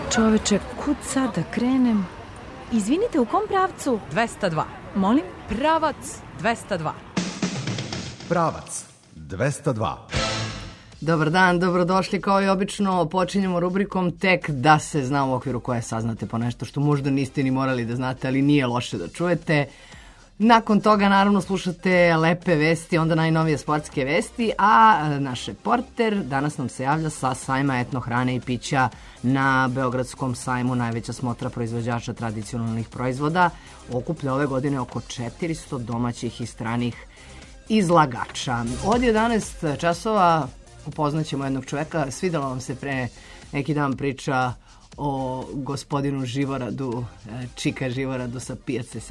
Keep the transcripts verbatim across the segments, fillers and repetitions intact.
Čoveče, kud sad da krenem? Izvinite, u kom pravcu? dvesta dva. Molim? Pravac dvesta dva. Pravac dvesta dva. Dobar dan, dobrodošli. Kao i obično počinjemo rubrikom Tek da se zna, u okviru koje saznate po nešto što možda niste ni morali da znate, ali nije loše da čujete. Nakon toga naravno slušate lepe vesti, onda najnovije sportske vesti, a naš reporter danas nam se javlja sa sajma etno hrane i pića na Beogradskom sajmu, najveća smotra proizvođača tradicionalnih proizvoda. Okuplja ove godine oko četiristo domaćih i stranih izlagača. Od jedanaest časova upoznaćemo jednog čoveka. Svidela vam se pre neki dan priča o gospodinu Živoradu, Čika Živoradu sa pijace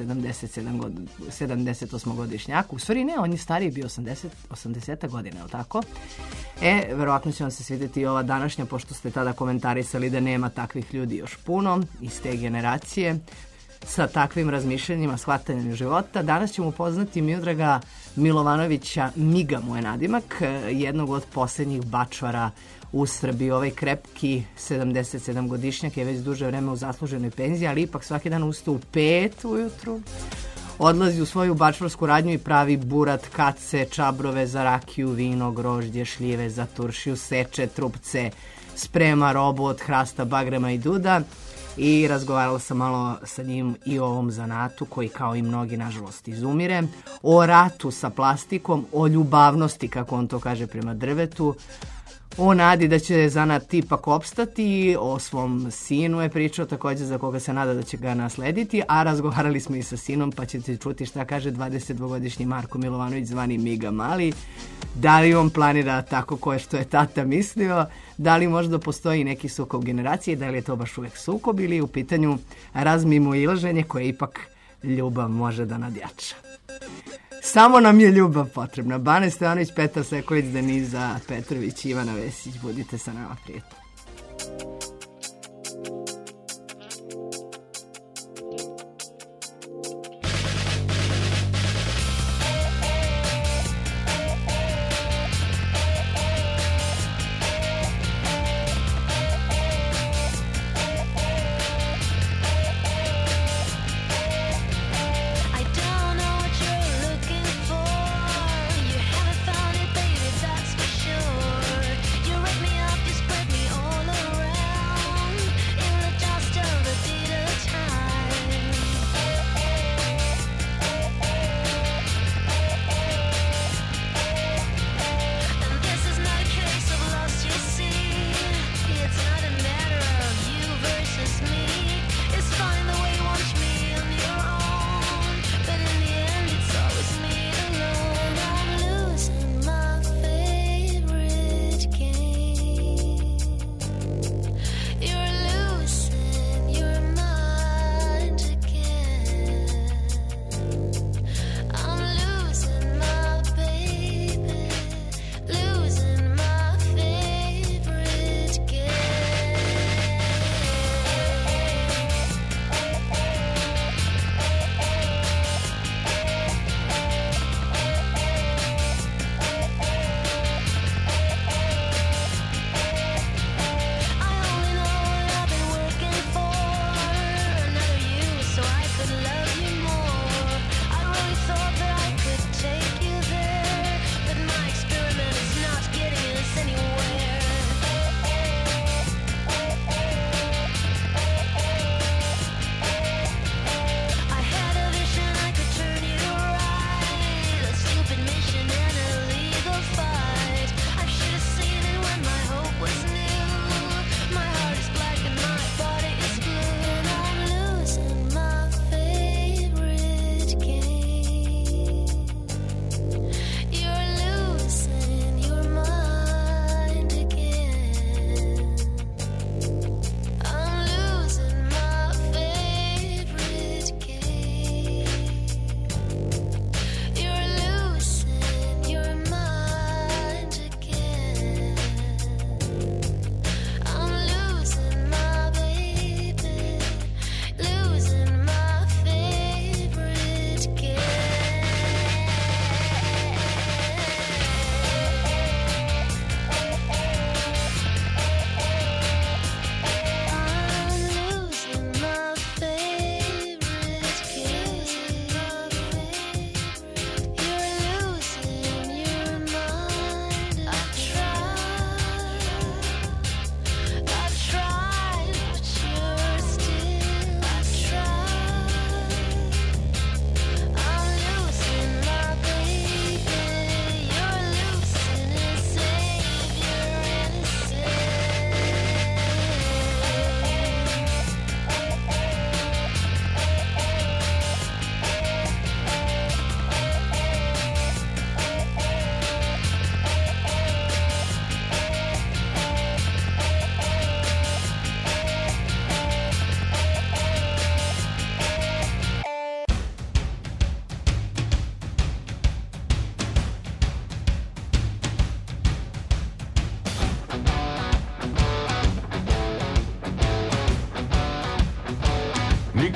sedamdeset osam godišnjaka. U stvari ne, on je stariji, bio osamdeset, osamdeset godina, je li tako? E, verovatno će vam se svidjeti i ova današnja, pošto ste tada komentarisali da nema takvih ljudi još puno iz te generacije sa takvim razmišljanjima, shvatanjem života. Danas ćemo upoznati Miodraga Milovanovića, Miga mu je nadimak, jednog od posljednjih bačvara u Srbiji. Ovaj krepki sedamdeset sedam godišnjak je već duže vreme u zasluženoj penziji, ali ipak svaki dan ustaje u pet ujutru, odlazi u svoju bačvarsku radnju i pravi burat, kace, čabrove za rakiju, vino, grožđe, šljive za turšiju, seče trupce, sprema robu od hrasta, bagrema i duda. I razgovarala sam malo sa njim i o ovom zanatu koji, kao i mnogi, nažalost izumire, o ratu sa plastikom, o ljubavnosti, kako on to kaže, prema drvetu, o nadi da će zanat ipak opstati, o svom sinu je pričao također za koga se nada da će ga naslediti, a razgovarali smo i sa sinom, pa ćete čuti šta kaže dvadesetdvogodišnji Marko Milovanović zvani Miga Mali. Da li on planira tako koje što je tata mislio, da li možda postoji neki sukob generacije, da li je to baš uvek sukob ili je u pitanju razmimoilaženje koje ipak ljubav može da nadjača. Samo nam je ljubav potrebna. Bane Stojanović, Petar Sekulić, Deniza Petrović, Ivana Vesić. Budite sa nama, prijatno. Found it, baby, that's for sure. You rip me up, you spread me all around.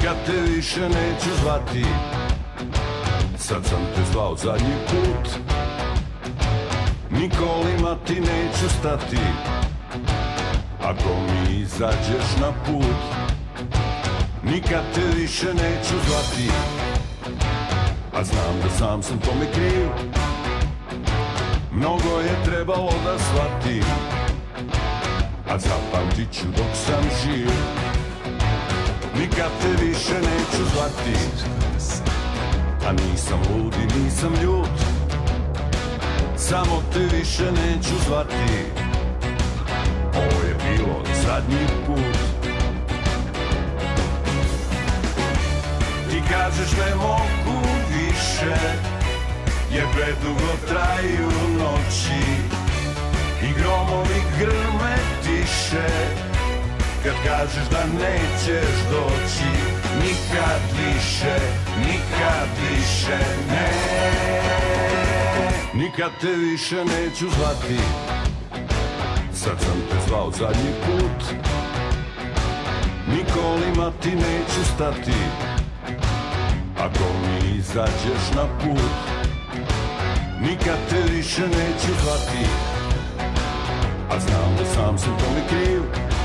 nikad te više neću zvati. Sad sam te zvao zadnji put, nikolima ti neću stati. Ako mi izađeš na put, nikad te više neću zvati. A znam da sam sam tome kriv, mnogo je trebalo da shvatim. A zapamtit ću dok sam živ, nikad te više neću zvati. A nisam lud i nisam ljut, samo te više neću zvati. Ovo je bilo zadnji put. Ti kažeš ne mogu više, jer predugo traju noći i gromovi grme tiše. Kad kažeš da nećeš doći, nikad više, nikad više ne. Nikad te više neću zvati. Sad sam te zvao zadnji put, nikolima ti neću stati. Ako mi izađeš na put, nikad te više neću zvati. A znam da sam sam tome kriv,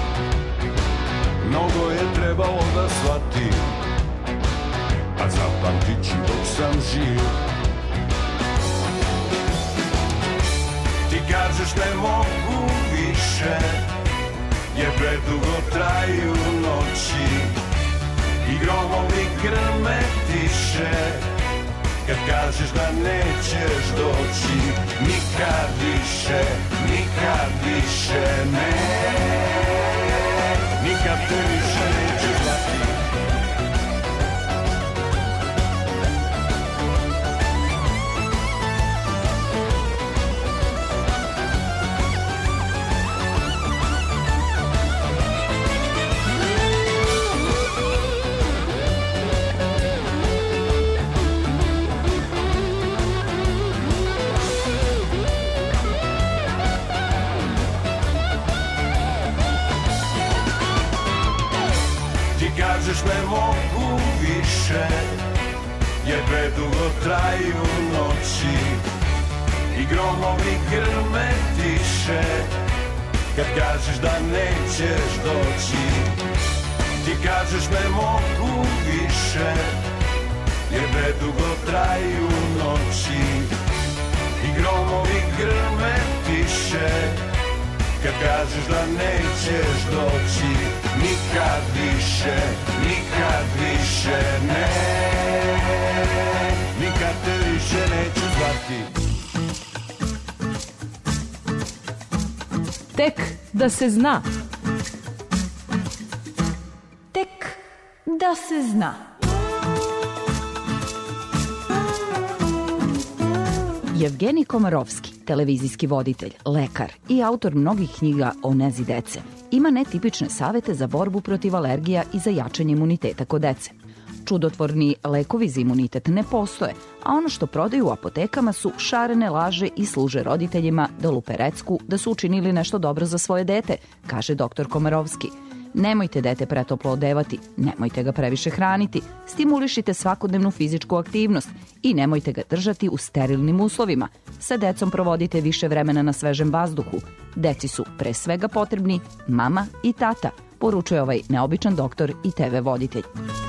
mnogo je trebalo da shvatim. A zapamtit ću dok sam živ. Ti kažeš ne mogu više, jer predugo traju noći i gromovi grme tiše. Kad kažeš da nećeš doći, nikad više, nikad više ne. Nikad te više neću zvati. Kažeš ne mogu više, jer predugo traju noći i gromovi grme tiše. Kad kažeš da nećeš doći, ti kažeš ne mogu više, jer predugo traju noći i gromovi grme tiše. Kad kažeš da nećeš doći, nikad više, nikad više ne. Nikad te više neću zvati. Tek da se zna. Tek da se zna. Jevgenij Komarovski, televizijski voditelj, lekar i autor mnogih knjiga o nezi dece, ima netipične savete za borbu protiv alergija i za jačanje imuniteta kod dece. Čudotvorni lekovi za imunitet ne postoje, a ono što prodaju u apotekama su šarene laže i služe roditeljima da lupe recku da su učinili nešto dobro za svoje dete, kaže doktor Komarovski. Nemojte dete pretoplo odevati, nemojte ga previše hraniti, stimulišite svakodnevnu fizičku aktivnost i nemojte ga držati u sterilnim uslovima. Sa decom provodite više vremena na svežem vazduhu. Deci su pre svega potrebni mama i tata, poručuje ovaj neobičan doktor i te ve voditelj.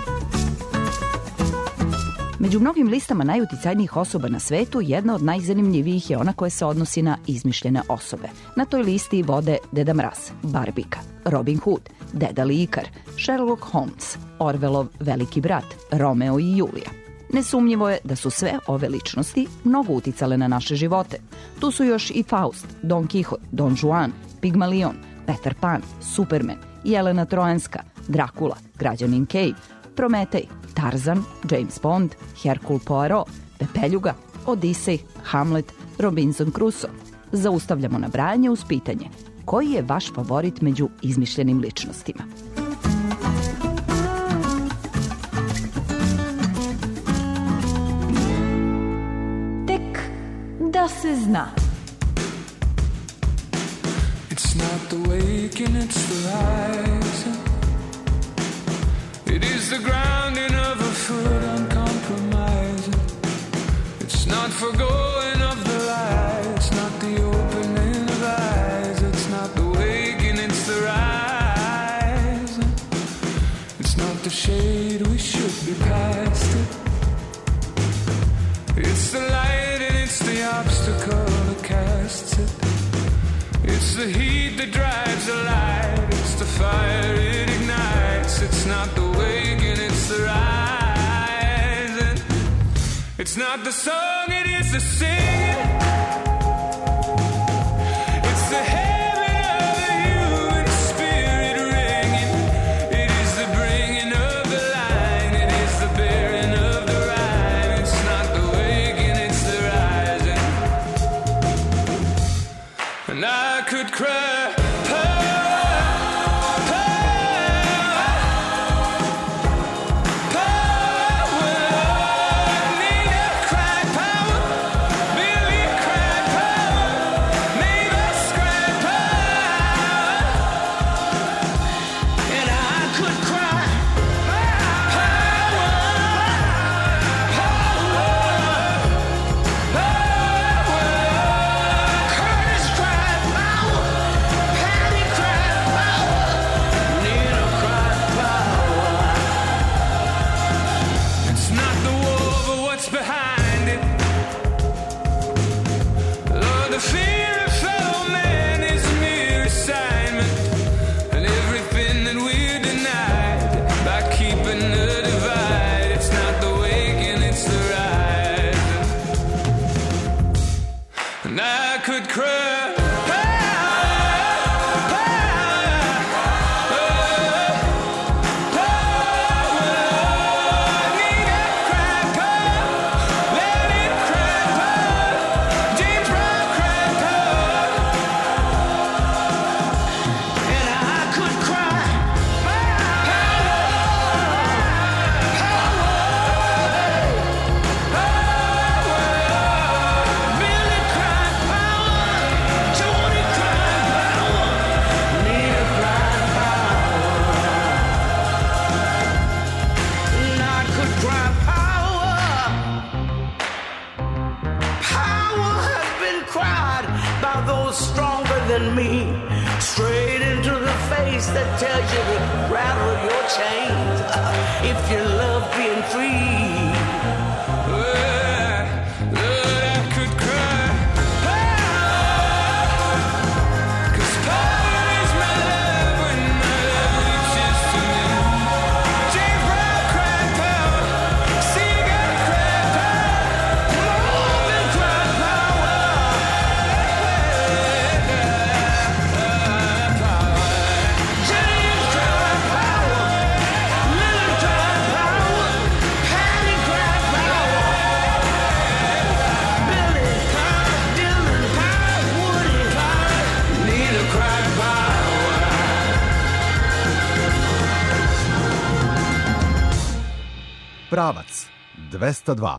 Među mnogim listama najuticajnijih osoba na svetu, jedna od najzanimljivijih je ona koja se odnosi na izmišljene osobe. Na toj listi vode Deda Mraz, Barbika, Robin Hood, Deda Likar, Sherlock Holmes, Orwellov Veliki brat, Romeo i Julija. Nesumnjivo je da su sve ove ličnosti mnogo uticale na naše živote. Tu su još i Faust, Don Quixote, Don Juan, Pigmalion, Peter Pan, Superman, Jelena Trojanska, Drakula, Građanin Cave, Prometej, Tarzan, James Bond, Hercule Poirot, Pepeljuga, Odisej, Hamlet, Robinson Crusoe. Zaustavljamo nabrajanje uz pitanje: koji je vaš favorit među izmišljenim ličnostima? Tek da se zna. It's not the waking, it's the rising. It is the ground not the shade, we should be past it. It's the light and it's the obstacle that casts it. It's the heat that drives the light. It's the fire it ignites. It's not the waking, it's the rising. It's not the song, it is the singing. It's the heaven of the human spirit ringing. It is the bringing of the line. It is the bearing of the rhyme. It's not the waking, it's the rising. And I could cry. Pravac dvesta dva.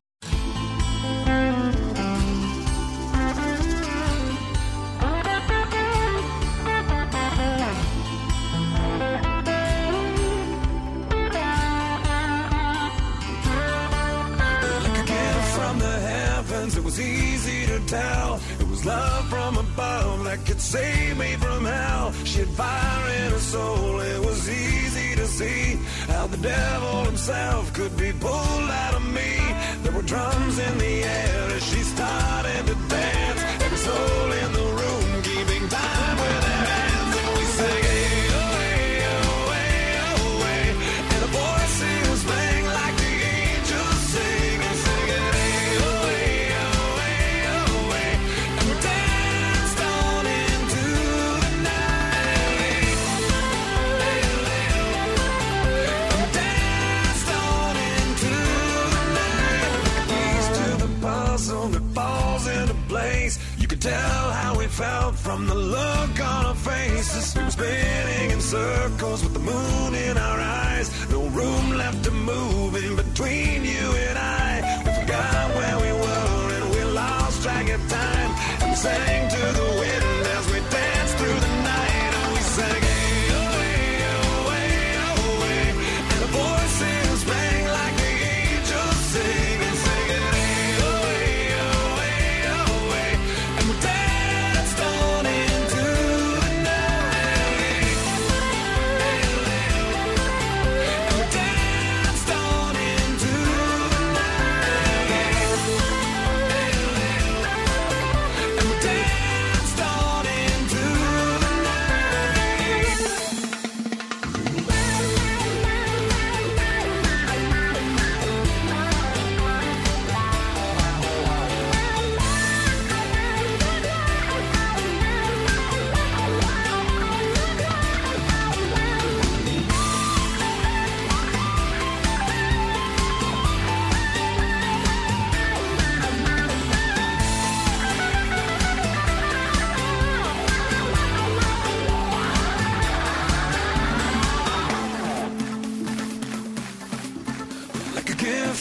It was easy to tell. It was love from above that could save me from hell. She had fire in her soul. It was easy to see how the devil himself could be pulled out of me. There were drums in the air as she started to dance. Every soul in the room keeping time with their hands. And we sang, hey, oh, hey, oh, hey, oh, hey. And the voices sang like the angels sing and sing it, hey, oh, hey. You could tell how we felt from the look on our faces. We were spinning in circles with the moon in our eyes. No room left to move in between you and I. We forgot where we were and we lost track of time. And we sang to the wind as we danced through the night. And we sang, hey, oh, hey, oh, hey, oh, hey. And the voices rang like the angels sing and sing it, hey, oh, hey, oh, hey, oh, hey. And we danced on into the night. And we danced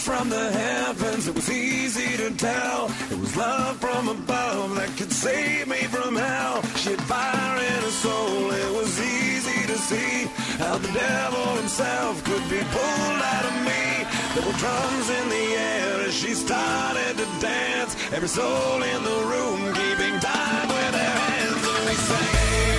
from the heavens, it was easy to tell. It was love from above that could save me from hell. She had fire in her soul, it was easy to see how the devil himself could be pulled out of me. There were drums in the air as she started to dance. Every soul in the room keeping time with their hands, and we sang.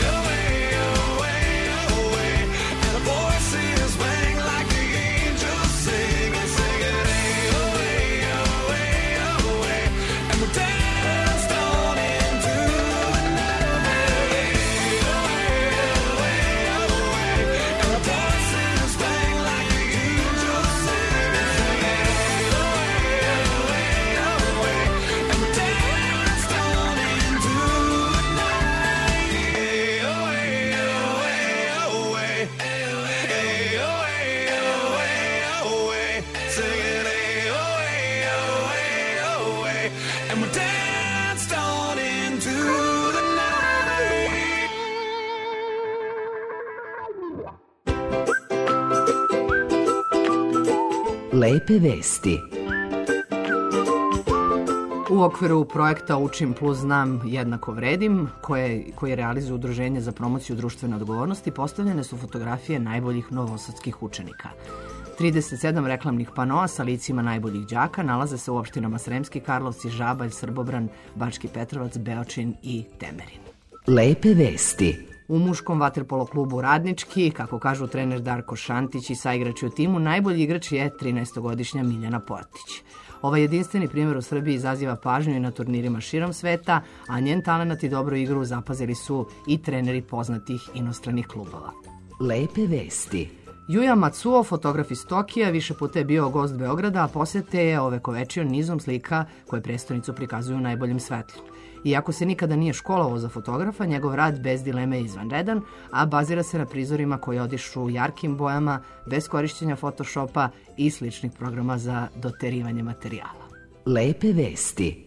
Lepe vesti. U okviru projekta Učim plus znam jednako vredim, koje, koje realizuje Udruženje za promociju društvene odgovornosti, postavljene su fotografije najboljih novosadskih učenika. trideset sedam reklamnih panoa sa licima najboljih đaka nalaze se u opštinama Sremski Karlovci, Žabalj, Srbobran, Bački Petrovac, Beočin i Temerin. Lepe vesti. U muškom vaterpolo klubu Radnički, kako kažu trener Darko Šantić i saigrači u timu, najbolji igrač je trinaestogodišnja Miljana Portić. Ovaj jedinstveni primjer u Srbiji izaziva pažnju i na turnirima širom sveta, a njen talenat i dobru igru zapazili su i treneri poznatih inostranih klubova. Lepe vesti. Yuya Matsuo, fotograf iz Tokija, više puta je bio gost Beograda, a posete je ovekovečio nizom slika koje prestonicu prikazuju u najboljem svetlu. Iako se nikada nije školovao za fotografa, njegov rad bez dileme je izvanredan, a bazira se na prizorima koji odišu jarkim bojama, bez korišćenja Photoshopa i sličnih programa za doterivanje materijala. Lepe vesti.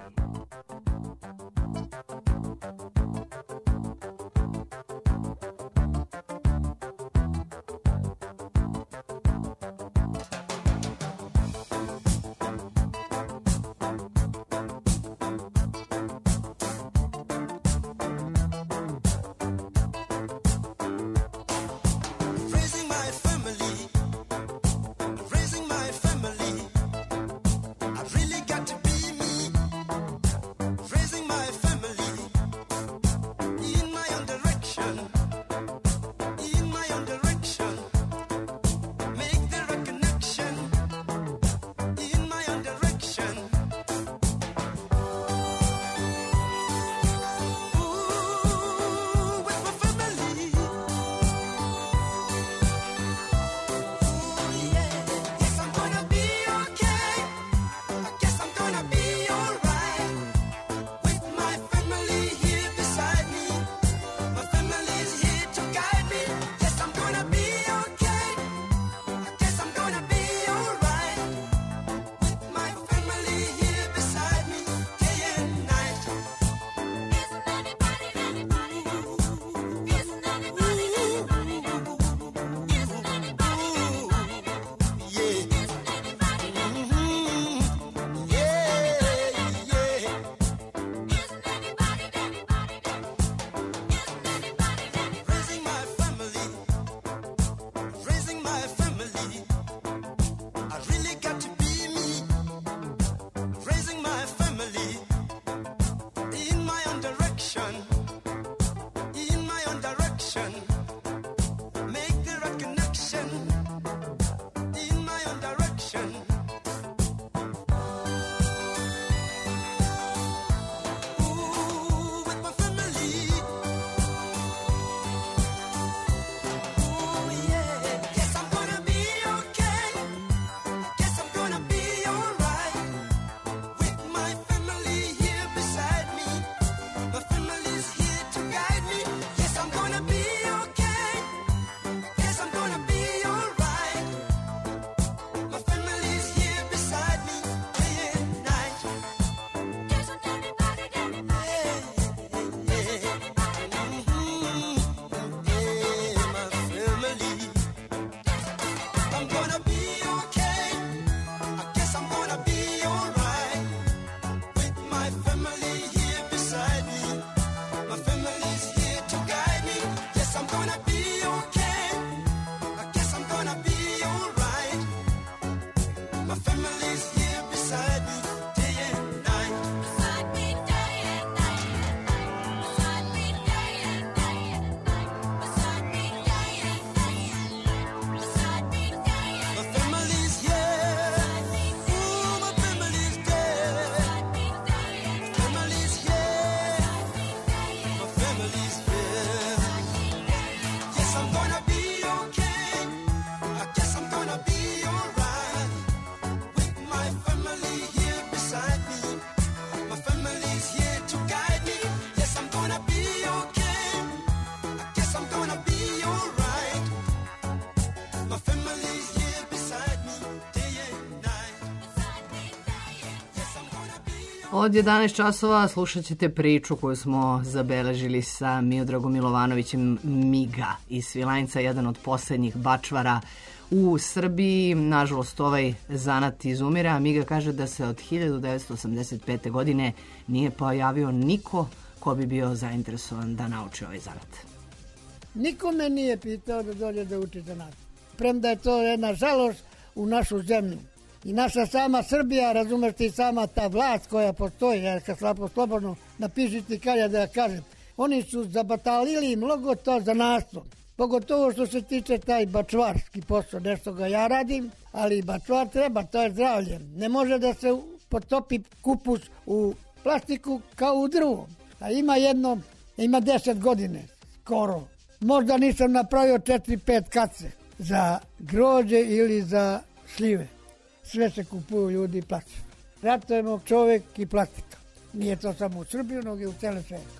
Od jedanaest časova slušat ćete priču koju smo zabeležili sa Miodragom Milovanovićem Miga iz Svilajnca, jedan od poslednjih bačvara u Srbiji. Nažalost, ovaj zanat izumire, a Miga kaže da se od hiljadu devetsto osamdeset pete. godine nije pojavio niko ko bi bio zainteresovan da nauči ovaj zanat. Niko me nije pitao da dođe da uči zanat. Premda je to jedna žalost u našu zemlju. I naša sama Srbija, razumeš ti, sama ta vlast koja postoji, jer kad slapo slobodno napišiti kalja da ja kažem, oni su zabatalili mnogo to zanatstvo. Pogotovo što se tiče taj bačvarski posao, nešto ga ja radim, ali bačvar treba, to je zdravlje. Ne može da se potopi kupus u plastiku kao u drvu. A ima jedno, ima deset godine, skoro. Možda nisam napravio četiri pet kace za grođe ili za šljive. Sve se kupuju ljudi i plastiku. Ratujemo čovjek i plastika. Nije to samo u Srbiji, nego i u cele svijetu.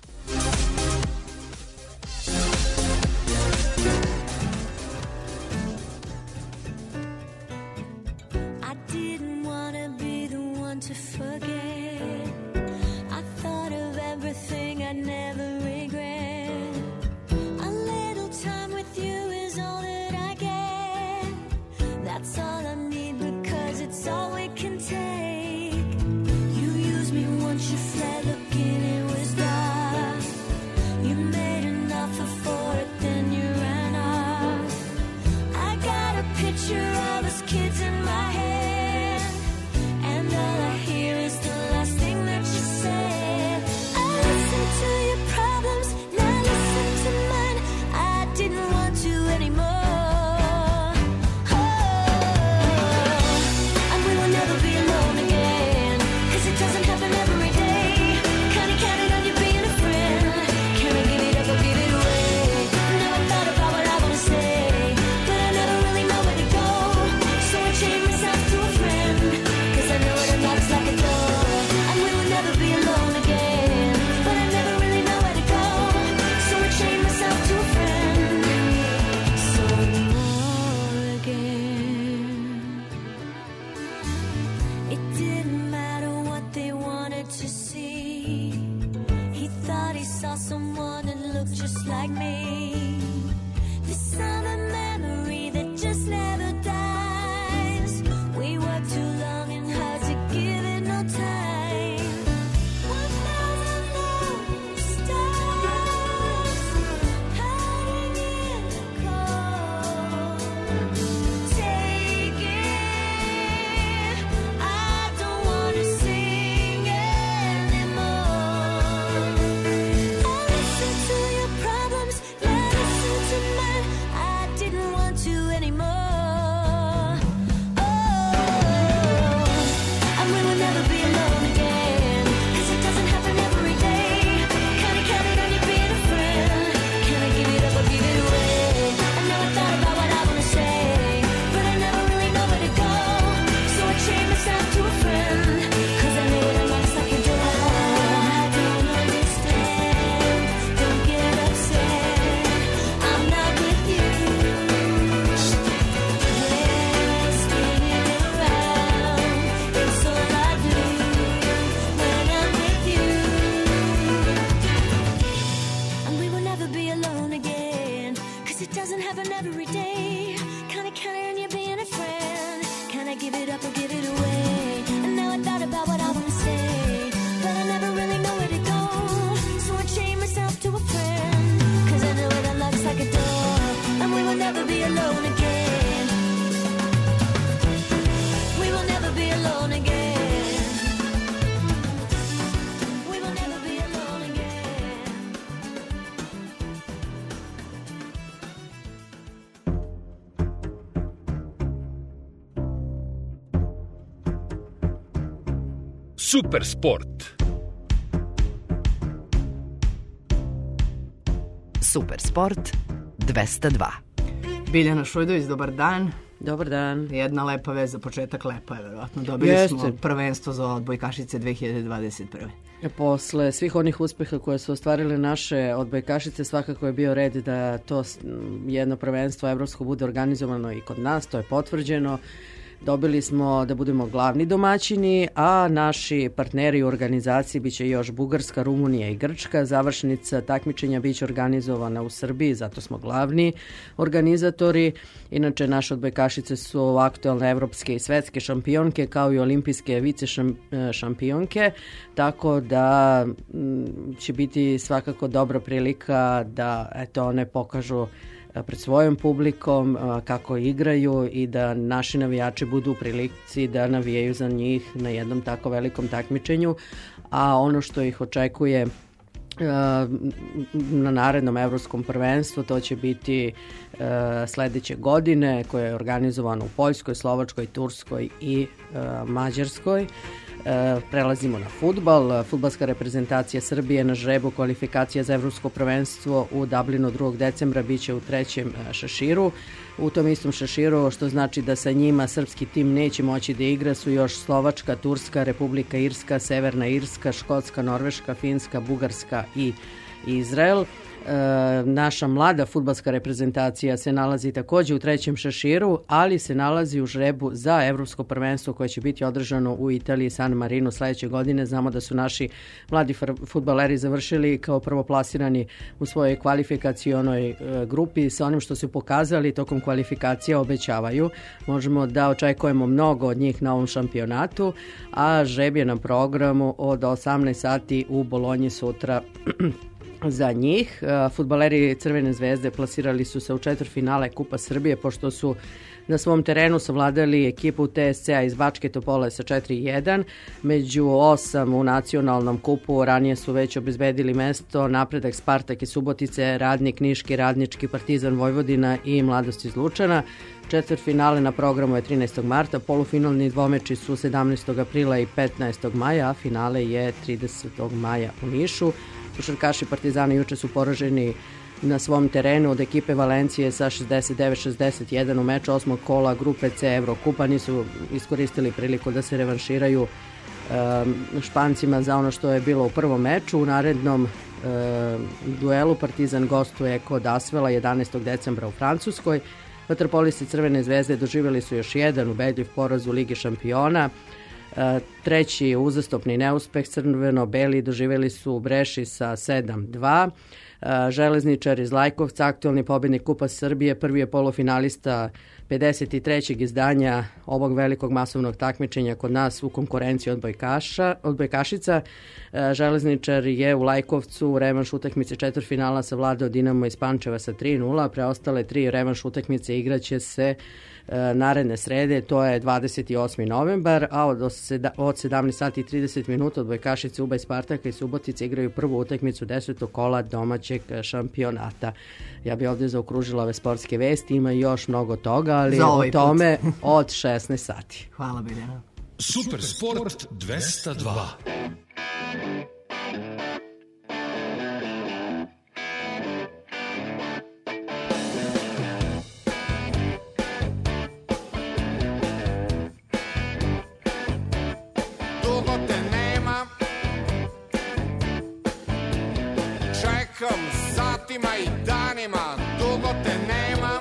To forget, I thought of everything I never regret. A little time with you is all that I get. That's all I need because it's all we can take. You used me once, you fled, looking it was dark. You made an offer for it, then you ran off. I got a picture of us kids in my head. Super sport. Super sport dvesta dva. Biljana Šujdović, dobar dan. Dobar dan. Jedna lepa vez za početak, lepa je verovatno. Dobili Jeste. smo prvenstvo za odbojkašice dve hiljade dvadeset prve. Posle svih onih uspeha koje su ostvarile naše odbojkašice, svakako je bio red da to jedno prvenstvo evropsko bude organizovano i kod nas, to je potvrđeno. Dobili smo da budemo glavni domaćini, a naši partneri u organizaciji biće još Bugarska, Rumunija i Grčka. Završnica takmičenja biće organizovana u Srbiji, zato smo glavni organizatori. Inače, naše odbojkašice su aktuelne evropske i svetske šampionke, kao i olimpijske vice šampionke, tako da će biti svakako dobra prilika da eto, one pokažu pred svojom publikom kako igraju i da naši navijači budu u prilici da navijaju za njih na jednom tako velikom takmičenju, a ono što ih očekuje na narednom evropskom prvenstvu, to će biti sledeće godine, koje je organizovano u Poljskoj, Slovačkoj, Turskoj i Mađarskoj. Prelazimo na fudbal. Fudbalska reprezentacija Srbije na žrebu kvalifikacija za evropsko prvenstvo u Dublinu drugog decembra biće u trećem šeširu. U tom istom šeširu, što znači da sa njima srpski tim neće moći da igra, su još Slovačka, Turska, Republika Irska, Severna Irska, Škotska, Norveška, Finska, Bugarska i Izrael. E, naša mlada fudbalska reprezentacija se nalazi takođe u trećem šeširu, ali se nalazi u žrebu za evropsko prvenstvo koje će biti održano u Italiji, San Marinu sledeće godine. Znamo da su naši mladi fudbaleri završili kao prvoplasirani u svojoj kvalifikacionoj e, grupi. Sa onim što su pokazali tokom kvalifikacija obećavaju. Možemo da očekujemo mnogo od njih na ovom šampionatu, a žreb je na programu od osamnaest sati u Bolonji sutra. Za njih. Fudbaleri Crvene zvezde plasirali su se u četvrtfinale Kupa Srbije, pošto su na svom terenu savladali ekipu T S C-a iz Bačke Topole sa četiri jedan. Među osam u nacionalnom kupu ranije su već obezbedili mesto Napredak, Spartak i Subotice, Radnik, Niški, Radnički, Partizan Vojvodina i Mladost iz Lučana. Četvrtfinale na programu je trinaestog marta, polufinalni dvomeči su sedamnaestog aprila i petnaestog maja, a finale je tridesetog maja u Nišu. Košarkaši Partizana juče su poraženi na svom terenu od ekipe Valencije sa šezdeset devet šezdeset jedan u meču osmog kola grupe C Evrokupa. Nisu iskoristili priliku da se revanširaju um, Špancima za ono što je bilo u prvom meču. U narednom um, duelu Partizan gostuje kod Asvela jedanaestog decembra u Francuskoj. Vaterpolisti Crvene zvezde doživjeli su još jedan ubedljiv poraz u Ligi šampiona. Treći uzastopni neuspeh, crveno-beli doživjeli su u Breši sa sedam dva. Železničar iz Lajkovca, aktualni pobednik Kupa Srbije, prvi je polufinalista pedeset trećeg izdanja ovog velikog masovnog takmičenja kod nas u konkurenciji odbojkaša, odbojkašica. Železničar je u Lajkovcu u revanš utakmice četvrtfinala savladao Dinamo iz Pančeva sa tri nula, preostale tri revanš utakmice igraće se naredne srede, to je dvadeset osmi novembar, a od, od sedamnaest sati i trideset minuta odbojkašice Uba i Spartaka i Subotice igraju prvu utakmicu desetog kola domaćeg šampionata. Ja bih ovdje zaokružila ove sportske vesti, ima još mnogo toga, ali o tome od šesnaest sati. Hvala Biljana. Super sport dvesta dva. Satima i danima, dugo te nema.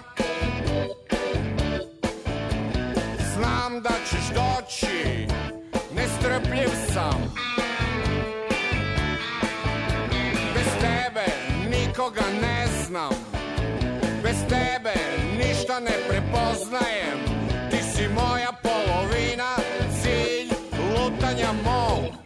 Znam da ćeš doći, nestrpljiv sam. Bez tebe nikoga ne znam, bez tebe ništa ne prepoznajem. Ti si moja polovina, cilj lutanja mog.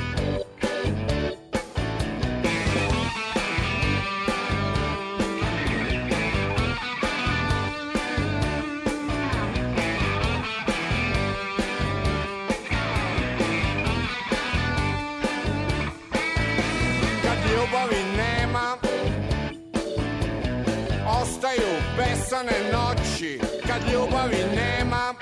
Ostaju besane noći kad ljubavi nema.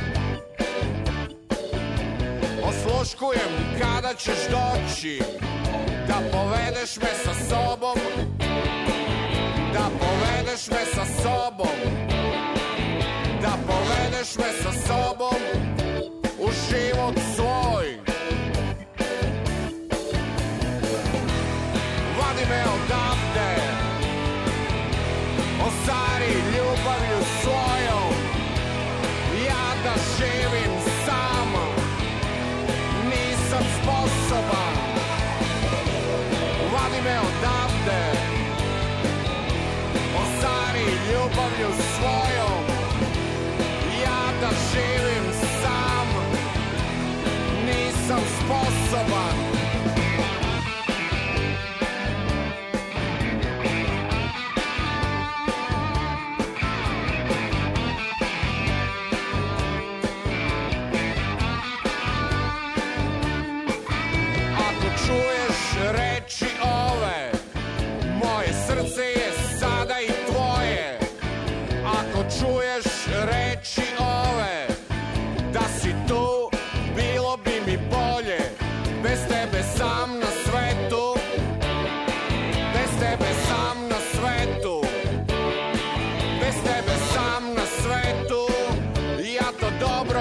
Osluškujem kada ćeš doći, da povedeš me sa sobom, da povedeš me sa sobom, da povedeš me sa sobom u život svoj. Vadi me odavde, ostari ljubavlju svojom, ja da živim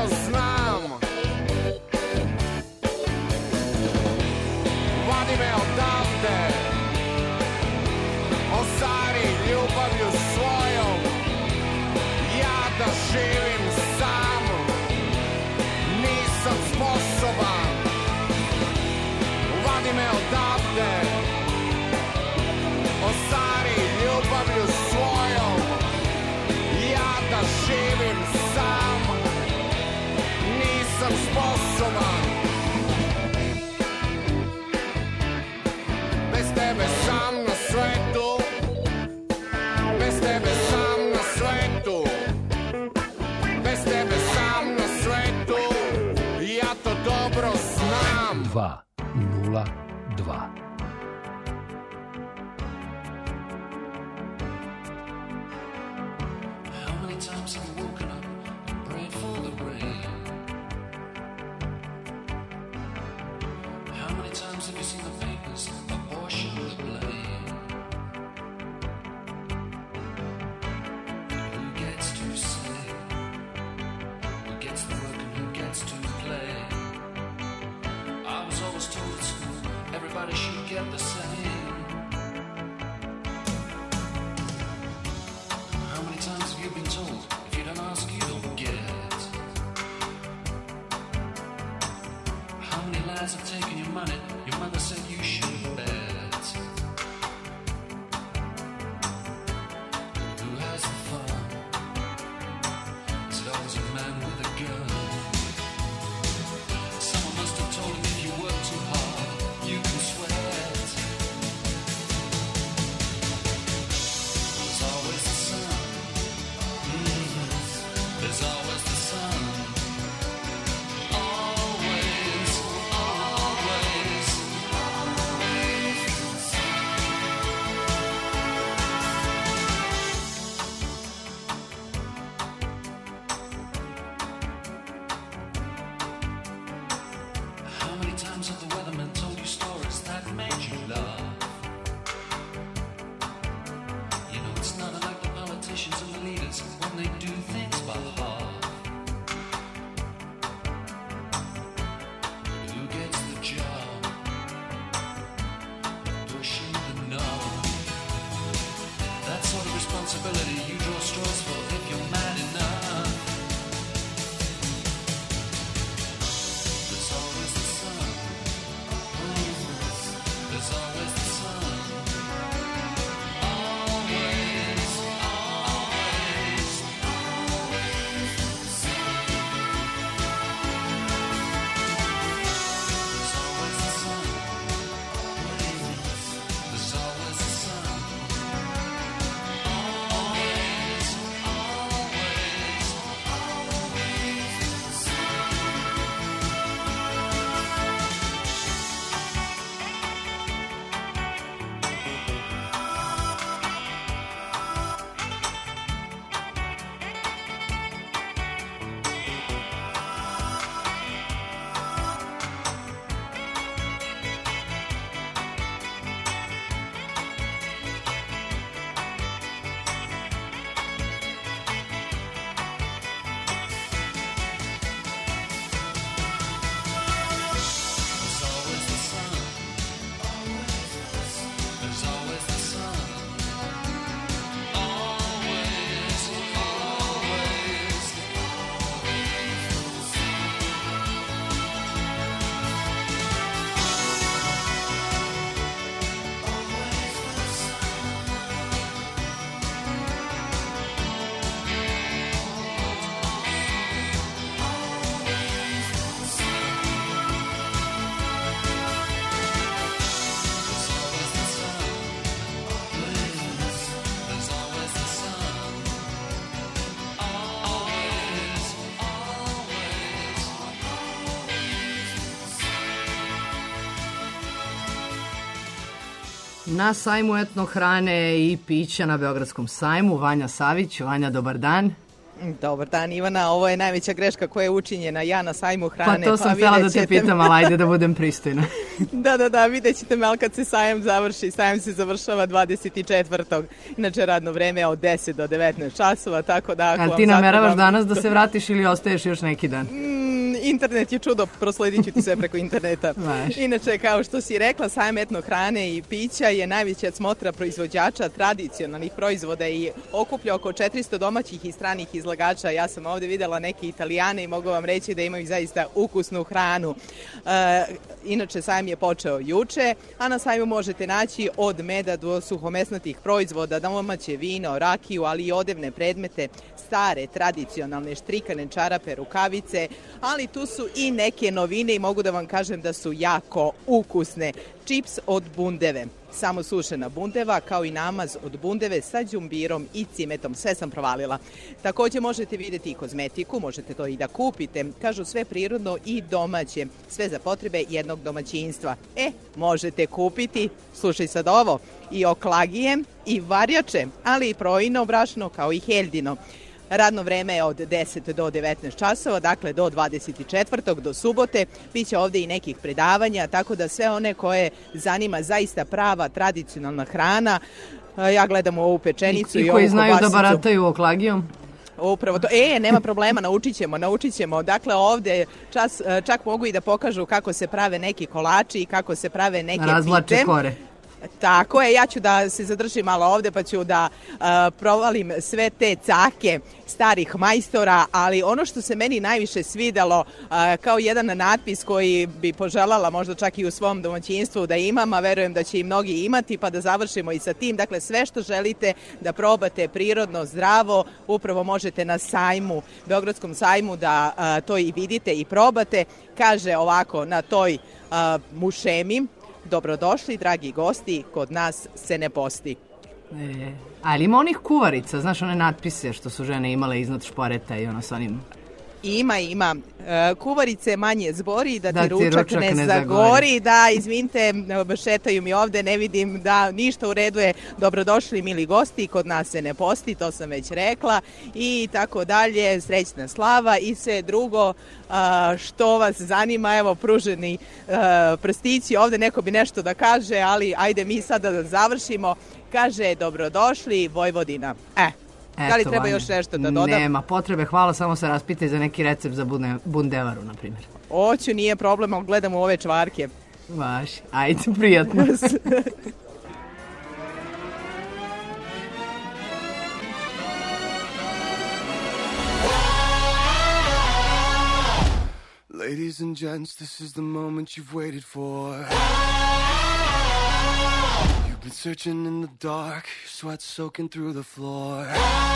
dobro znam. Vadi me odavde, ostari ljubavlju svojom, ja da živim sam, nisam sposoban. Vadi me odavde, ostari ljubavlju svojom, ja da živim sam, nisam sposoban. Bez tebe sam na svetu, bez tebe sam na svetu, bez tebe sam na svetu, ja to dobro znam. dva nula dva. How many times have you woken up and prayed for the rain? How many times have you seen the papers apportion the blame? Who gets to say? Who gets the work and who gets to play? I was always told at school everybody should get the same. How many times have you been told if you don't ask you don't get? How many lies have taken your money? Your mother said you should bet. Who has the fun? Is it always a man with a gun? Someone must have told him if you work too hard, you can sweat. There's always the sun. Mm, there's always the sun. Always, always, always. How many times have the weatherman told you stories that made you laugh? You know it's not unlike the politicians and the leaders when they do things by half. Who gets the job? Pushing the knob. That sort of responsibility you draw straws for if you're mad enough. There's always the sun. There's always the sun. Always, always, always the sun. There's always the sun. There's always the sun. Always, always, always the sun. There's always the sun. There's always the sun. Always, always, there's always the sun. There's always the sun. Always, always, Na sajmu etnohrane i pića na Beogradskom sajmu Vanja Savić. Vanja, dobar dan. Dobar dan, Ivana, ovo je najveća greška koja je učinjena, ja na sajmu hrane. Pa to sam pa htjela da te ćete... pitam, ali ajde da budem pristojna. Da, da, da, vidjet ćete me, ali kad se sajam završi, sajam se završava dvadeset četvrtog Inače, radno vreme je od deset do devetnaest časova, tako da... Ali ti nameravaš danas da se vratiš ili ostaješ još neki dan? Mm, internet je čudo, prosledit ću ti sve preko interneta. Inače, kao što si rekla, sajam etno hrane i pića je najveća smotra proizvođača tradicionalnih proizvoda i okuplja oko četiristo domaćih i stranih izlagača. Ja sam ovdje vidjela neke Italijane i mogu vam reći da imaju zaista ukusnu hranu. E, inače, sajam je počeo juče, a na sajmu možete naći od meda do suhomesnatih proizvoda, domaće vino, rakiju, ali i odevne predmete, stare, tradicionalne štrikane čarape, rukavice, ali tu su i neke novine i mogu da vam kažem da su jako ukusne. Čips od bundeve, samo sušena bundeva, kao i namaz od bundeve sa đumbirom i cimetom. Sve sam provalila. Također možete vidjeti i kozmetiku, možete to i da kupite. Kažu sve prirodno i domaće, sve za potrebe jednog domaćinstva. E, možete kupiti, slušaj sad ovo, i oklagije i varjače, ali i projino brašno kao i heljdino. Radno vreme je od deset do devetnaest časova, dakle do dvadeset četvrtog do subote. Biće ovdje i nekih predavanja, tako da sve one koje zanima zaista prava tradicionalna hrana, ja gledam ovu pečenicu i, i, i ovu koji znaju da barataju oklagijom. Upravo to. E, nema problema, naučit ćemo, naučit ćemo. Dakle, ovdje čas, čak mogu i da pokažu kako se prave neki kolači i kako se prave neke razvlače pite. kore. Tako je, ja ću da se zadržim malo ovdje pa ću da uh, provalim sve te cake starih majstora, ali ono što se meni najviše svidalo uh, kao jedan natpis koji bi poželjala možda čak i u svom domaćinstvu da imam, a verujem da će i mnogi imati, pa da završimo i sa tim. Dakle, sve što želite da probate prirodno, zdravo, upravo možete na sajmu, Beogradskom sajmu da uh, to i vidite i probate. Kaže ovako na toj uh, mušemi: dobrodošli, dragi gosti, kod nas se ne posti. E, ali ima onih kuvarica, znaš one natpise što su žene imale iznad šporeta i ono s onim... Ima, ima. E, kuvarice manje zbori, da ti, da ti ručak, ručak ne, ne zagori. zagori. Da, izvinite, šetaju mi ovde, ne vidim da ništa u redu je. Dobrodošli, mili gosti, kod nas se ne posti, to sam već rekla. I tako dalje, srećna slava i sve drugo a, što vas zanima. Evo, pruženi a, prstići, ovde neko bi nešto da kaže, ali ajde mi sada da završimo. Kaže, dobrodošli, Vojvodina. E. Eto, da li treba Vanja, još nešto da dodam? Nema potrebe, hvala, samo se raspitaj za neki recept za bunde, bundevaru, na primjer. Oću, nije problem, ali gledam u ove čvarke. Vaš, ajde, prijatno. Ladies and gents, this is the moment you've waited for. Been searching in the dark, sweat soaking through the floor.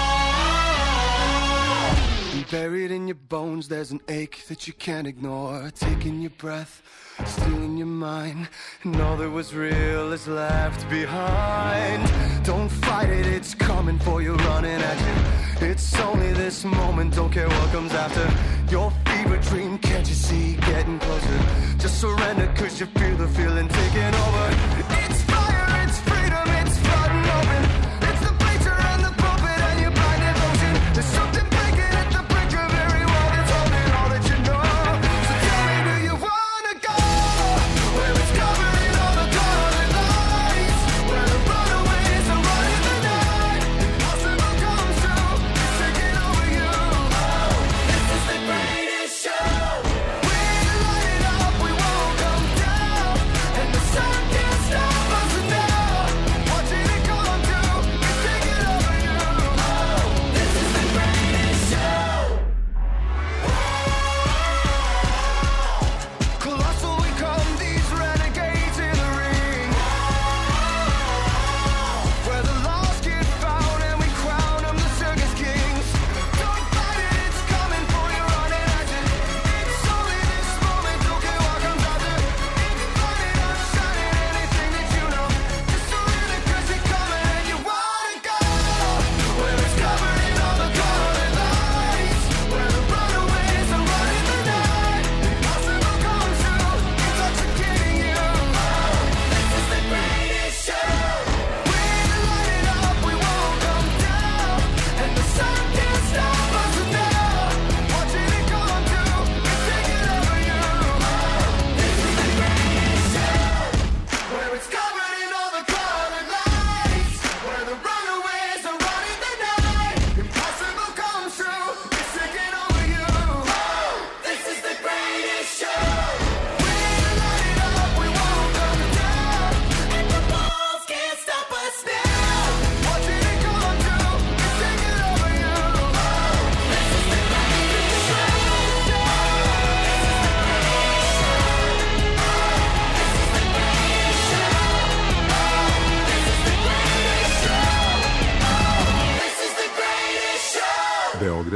And buried in your bones, there's an ache that you can't ignore. Taking your breath, stealing your mind, and all that was real is left behind. Don't fight it, it's coming for you, running at you. It's only this moment, don't care what comes after. Your fever dream, can't you see, getting closer. Just surrender, cause you feel the feeling taking over. It's fire, it's freedom, it's flooding open. It's the preacher and the pulpit and your blind devotion. There's something breaking at the brink of every wall that's holding all that you know. So tell me, do you wanna go where it's covered in all the golden lights, where the runaways are running the night? Impossible comes true, it's taking over you. Oh, this is the greatest show. We light it up, we won't come down, and the sun can't stop us.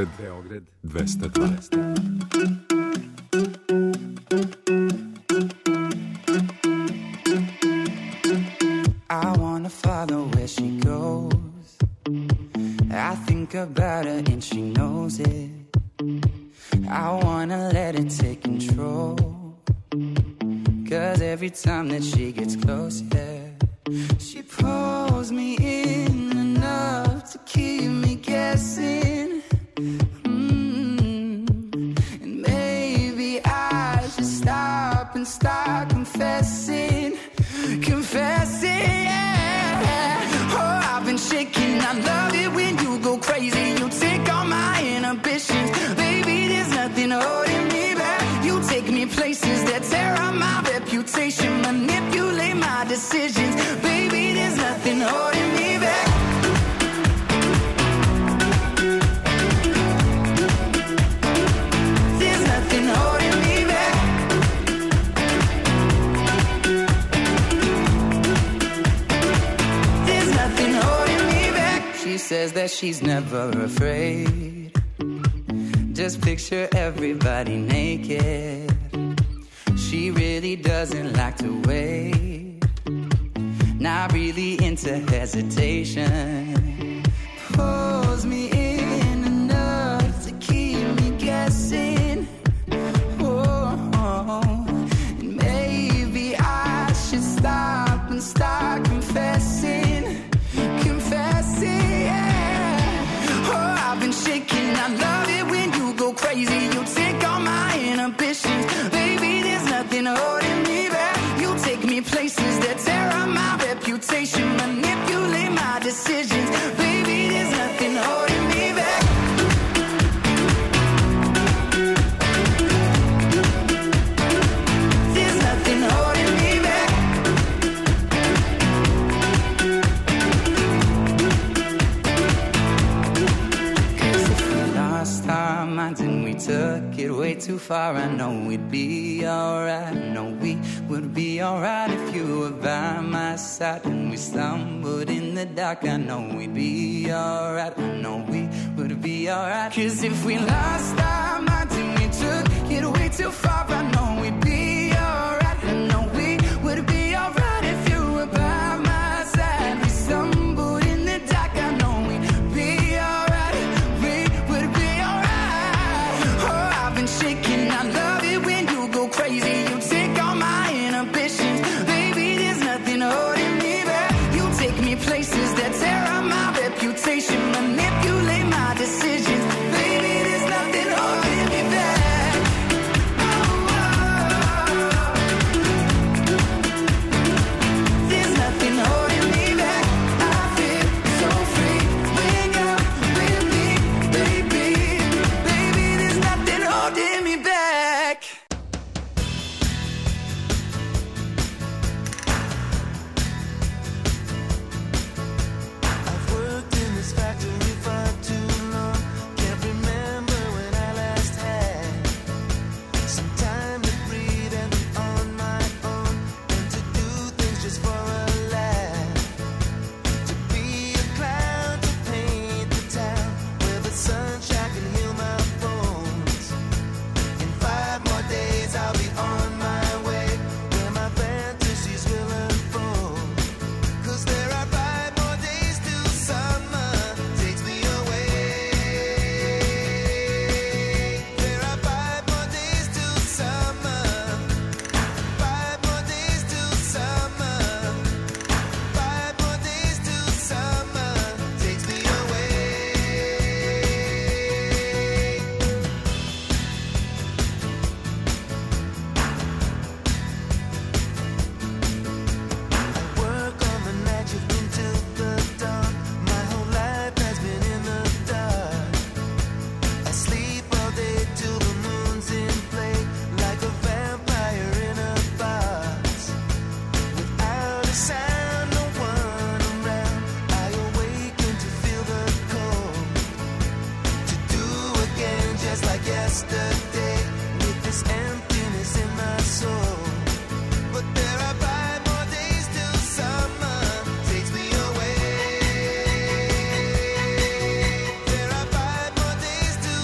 Beograd, Beograd dvesta dva. I wanna follow where she goes. I think about her and she knows it. I wanna let it take control. Cause every time that she gets close, yeah, she pulls me in enough to keep me guessing. Mm. And maybe I should stop and start confessing. Confessing, yeah. Oh, I've been shaking. I love it when you go crazy. You take all my inhibitions. Baby, there's nothing holding me back. You take me places that tear up my reputation. Manipulate my decisions. Baby, there's nothing holding me back. There's nothing holding me back. There's nothing holding me back. She says that she's never afraid. Just picture everybody naked. She really doesn't like to wait. Not really into hesitation. Pulls me in enough to keep me guessing. Oh, and maybe I should stop and start confessing. Confessing, yeah. Oh, I've been shaking. I love it when you go crazy. You take all my inhibitions. Baby, there's nothing holding me back. You take me places that tear up my reputation. Manipulate my decisions. Baby, there's nothing holding me back. There's nothing holding me back. Cause if we lost our minds and we took it way too far, I know we'd be alright. I know we would be alright if you were by my side. And we stumbled in the dark, I know we'd be alright. I know we would be alright. Cause if we lost our minds and we took it way too far, I know we'd be alright. I know we would be alright if you were by my side. We stumbled in the dark, I know we'd be alright. We would be alright. Oh, I've been shaking. I love it when you go crazy. You take all my inhibitions. Baby, there's nothing holding me back. You take me places that tear up my reputation. Manipulate my decisions. Baby, there's nothing holding me back. Oh, oh. There's nothing holding me back. I feel so free when you're with me, baby. Baby, there's nothing holding me back. I've worked in this factory for too long. Can't remember when I last had some time to breathe and be on my own, and to do things just for a laugh. To be a clown, to paint the town where the sunshine can heal my bones. In five more days I'll be on my way, where my fantasies will unfold. Cause there are five more days till summer takes me away. There are five more days till summer. Five more days till summer. Five more days till summer takes me away. I work on the night shift until the dawn. My whole life has been in the dark. I sleep all day till the moon's in play, like a vampire in a box. Without a sound, no one around, I awaken to feel the cold. To do again just like yesterday, with this emptiness in my soul. But there are five more days till summer takes me away. There are five more days till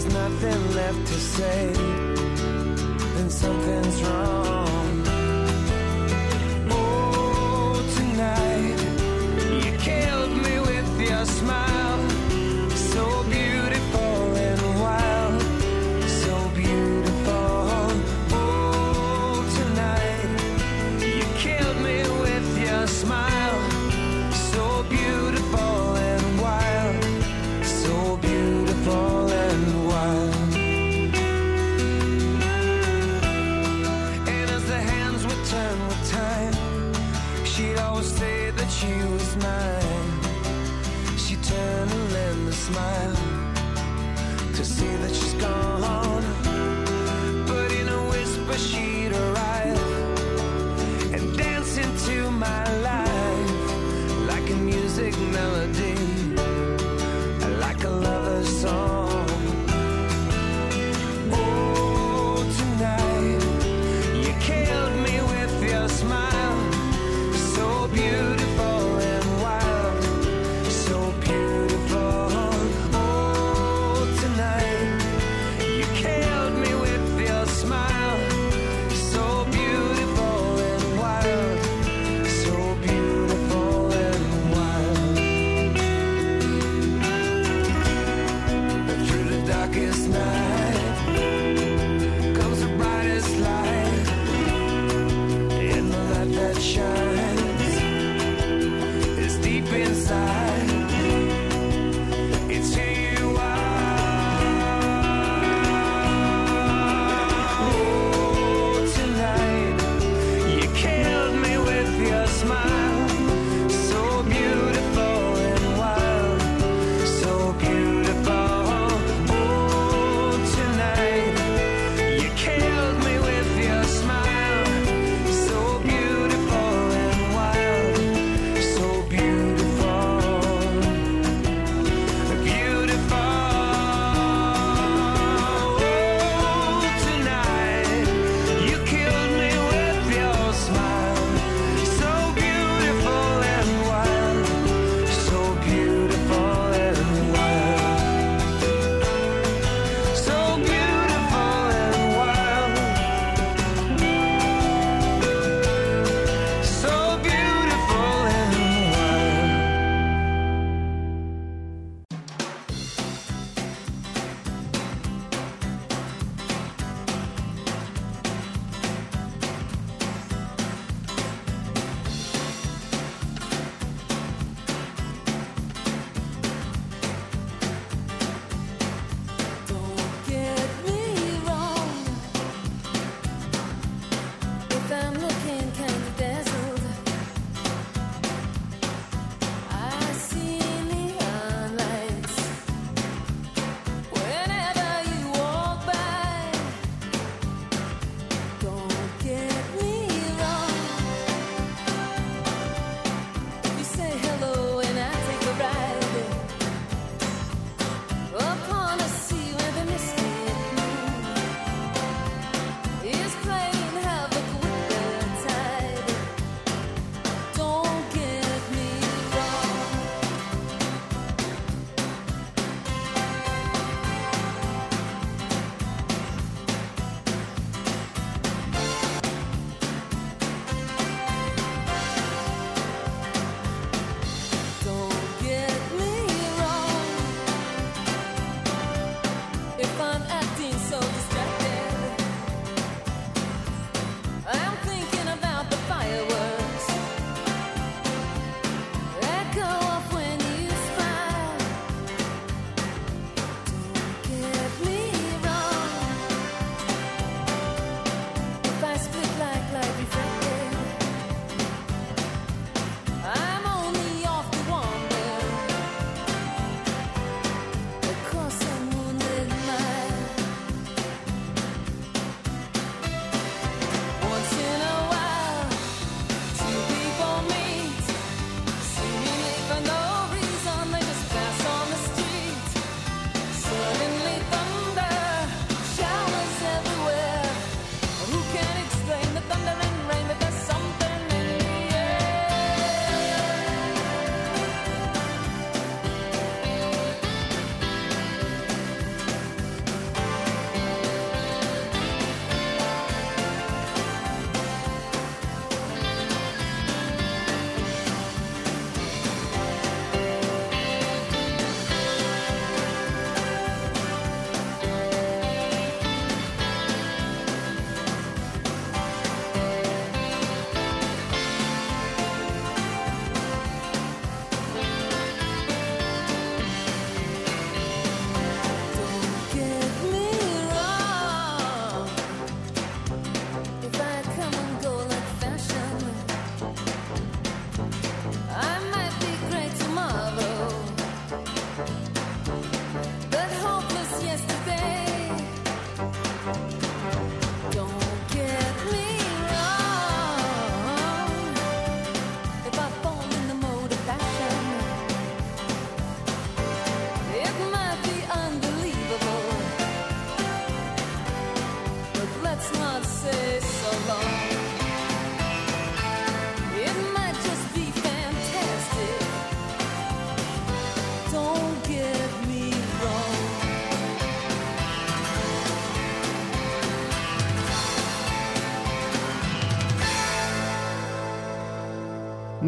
nothing left to say, then something's wrong. Oh, tonight you killed me with your smile, so beautiful and wild, so beautiful. Oh, tonight you killed me with your smile, so beautiful and wild, so beautiful and wild. And I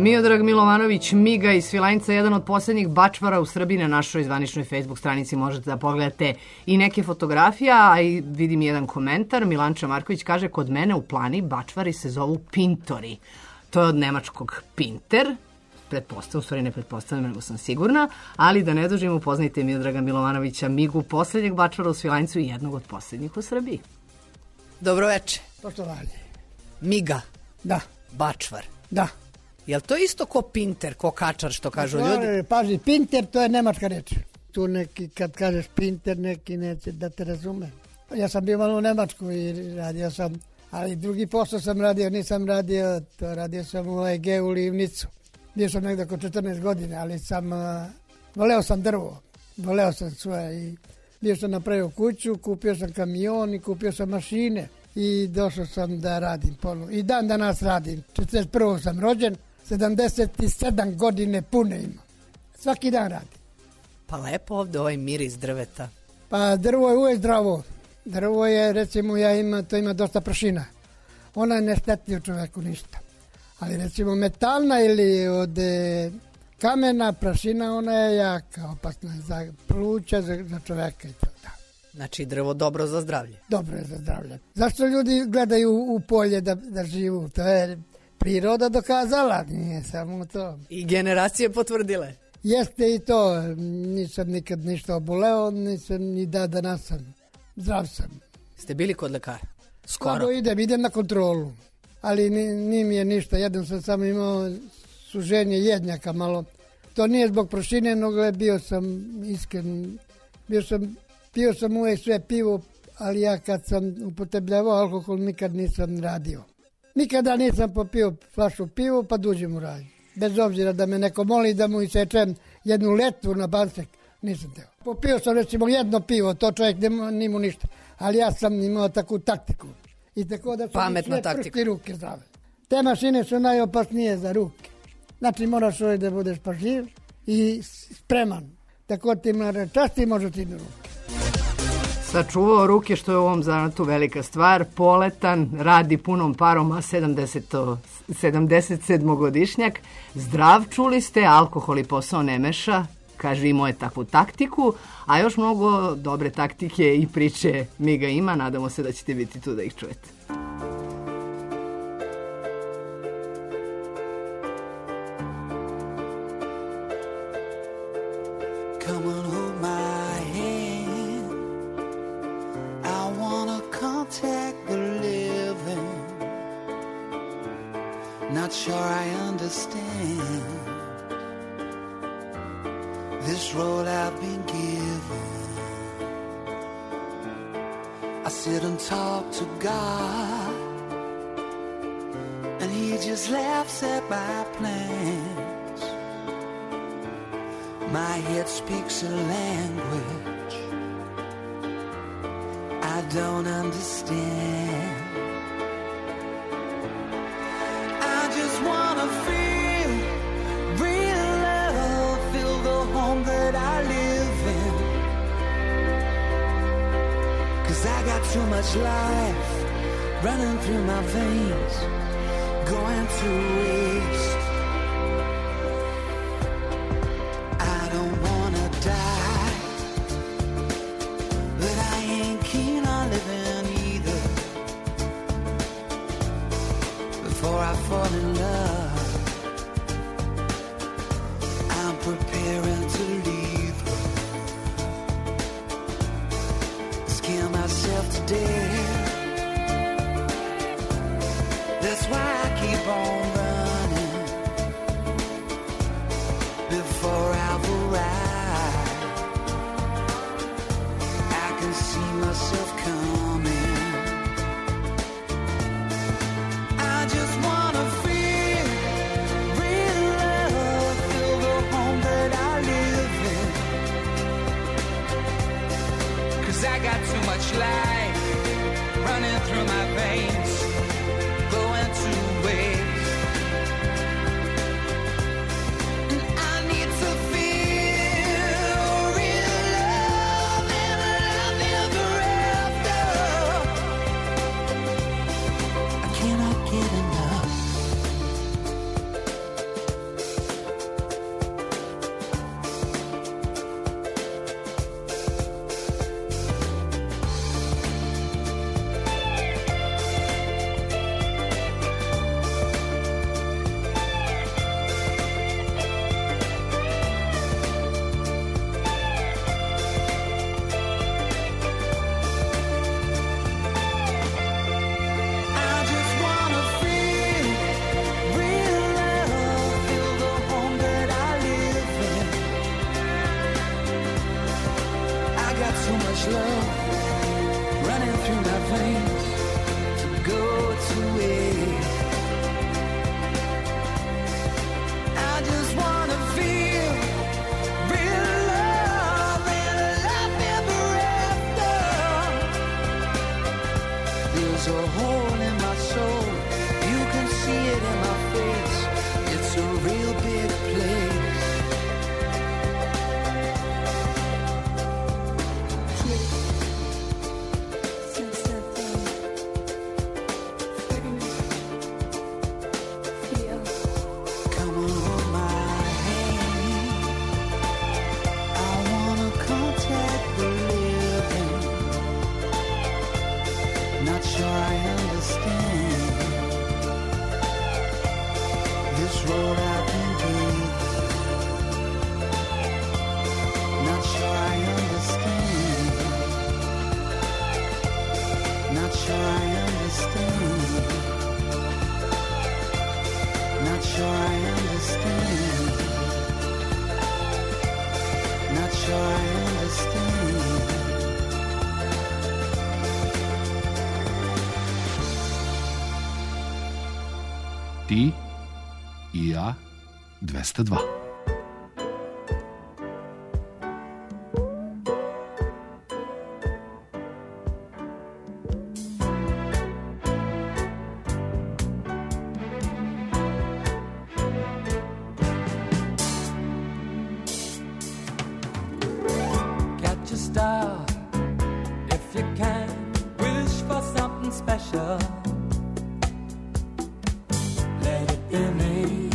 Miodrag Milovanović, Miga iz Svilajnca, jedan od posljednjih bačvara u Srbiji. Na našoj zvaničnoj Facebook stranici možete da pogledate i neke fotografije, a i vidim jedan komentar. Milanča Marković kaže, kod mene u Plani bačvari se zovu pintori. To je od nemačkog pinter, pretpostavljam, u stvari ne pretpostavljam, nego sam sigurna, ali da ne dužim, upoznajte Miodraga Milovanovića, Migu, posljednjeg bačvara u Svilajncu i jednog od posljednjih u Srbiji. Dobroveče. Poštovanje. Miga. Da. Bačvar. Da. Jel to isto ko pinter, ko kačar, što kažu To ljudi? je, Pazi, pinter, to je nemačka reč. Tu neki, kad kažeš pinter, neki neće da te razume. Ja sam bio malo u Nemačku i radio sam, ali drugi posao sam radio, nisam radio, to radio sam u E G u Livnicu. Bio sam negdje oko četrnaest godine, ali sam, uh, voleo sam drvo, voleo sam svoje i bio sam napravio kuću, kupio sam kamion i kupio sam mašine i došao sam da radim ponovo. I dan danas radim, četrdeset prvo sam rođen, sedamdeset sedam godine pune imam. Svaki dan radim. Pa lepo ovdje ovaj miris drveta. Pa drvo je uvijek zdravo. Drvo je, recimo, ja ima, to ima dosta prašina. Ona ne šteti u čoveku ništa. Ali recimo metalna ili od e, kamena prašina, ona je jaka, opasna je za pluća, za, za čoveka i to. Da. Znači drvo dobro za zdravlje. Dobro je za zdravlje. Zašto ljudi gledaju u, u polje da, da živu? To je priroda dokazala, nije samo to. I generacije potvrdile. Jeste i to, nisam nikad ništa oboleo, nisam ni da danas sam, zdrav sam. Ste bili kod lekara? Skoro. Skoro idem, idem na kontrolu, ali ni, ni mi je ništa, jednom sam samo imao suženje jednjaka malo. To nije zbog prošine, nego je bio sam iskren, bio sam, pio sam uvijek sve pivo, ali ja kad sam upotrebljavao alkohol nikad nisam radio. Nikada nisam popio flašu pivu pa dužim u raju. Bez obzira da me neko moli da mu isečem jednu letvu na bansek, nisam teo. Popio sam recimo jedno pivo, to čovjek nije mu ništa, ali ja sam imao takvu taktiku. I tako da su pametna sve prsti ruke zdrave. Te mašine su najopasnije za ruke. Znači moraš uvijek da budeš pažljiv i spreman. Tako ti mlade časti može ti na ruke. Sačuvao ruke, što je u ovom zanatu velika stvar, poletan, radi punom parom, a sedamdeset sedmogodišnjak. Zdrav, čuli ste, alkohol i posao ne meša, kaže imao je takvu taktiku, a još mnogo dobre taktike i priče Miga ima, nadamo se da ćete biti tu da ih čujete. Come on, hold my hand. I wanna contact the living. Not sure I understand this road I've been given. I sit and talk to God, and He just laughs at my plans. My head speaks a language I don't understand. I just wanna feel real love, feel the home that I live in. 'Cause I got too much life running through my veins, going to waste. I don't wanna die, but I ain't keen on living either. Before I fall in love, I'm preparing to leave her. Scare myself to death. That's why I keep on running before I've arrived. I can see myself coming. I just wanna feel real love, feel the home that I live in. 'Cause I got too much life running through my veins, going to waste. And I need to feel real love and love ever after. I cannot get enough. love running through my veins to go to waste. I just wanna feel real love and love ever after. There's a hole in my soul, you can see it in my face. It's a real big place. Come on, hold my hand. I wanna contact the living. Not sure I understand this road I've been taking. Not sure I understand. Not sure I understand. Not sure I understand. Not sure I understand. Ti i ja dvesta dva. Catch a star if you can. Wish for something special. Let it be me.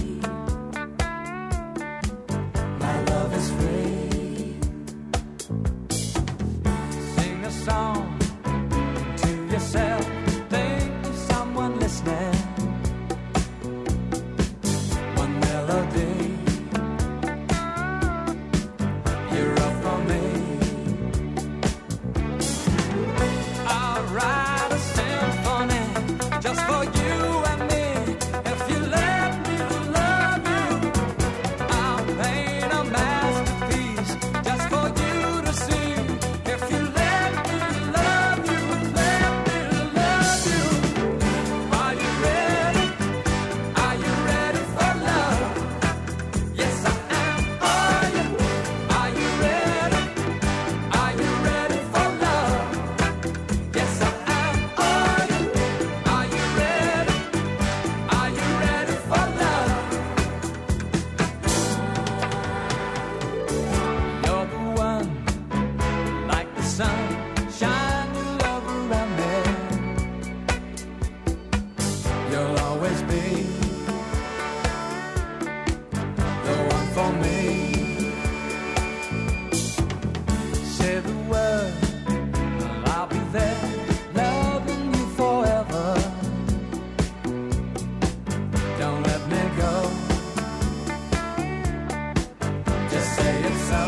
My love is free. Sing a song to yourself. Think of someone listening. One melody. You're up for me. I'll write a symphony just for you and me. If you let me love you, I'll paint a masterpiece just for you to see. If you let me love you, let me love you. Are you ready? Are you ready for love? Yes, I am. Are you? Are you ready? Are you ready for love? Yes, I am. Are you? Are you ready? Are you ready for love? You're the one, like the sun, shine your love around me. You'll always be the one for me. Say the word, I'll be there, loving you forever. Don't let me go. Just say it so.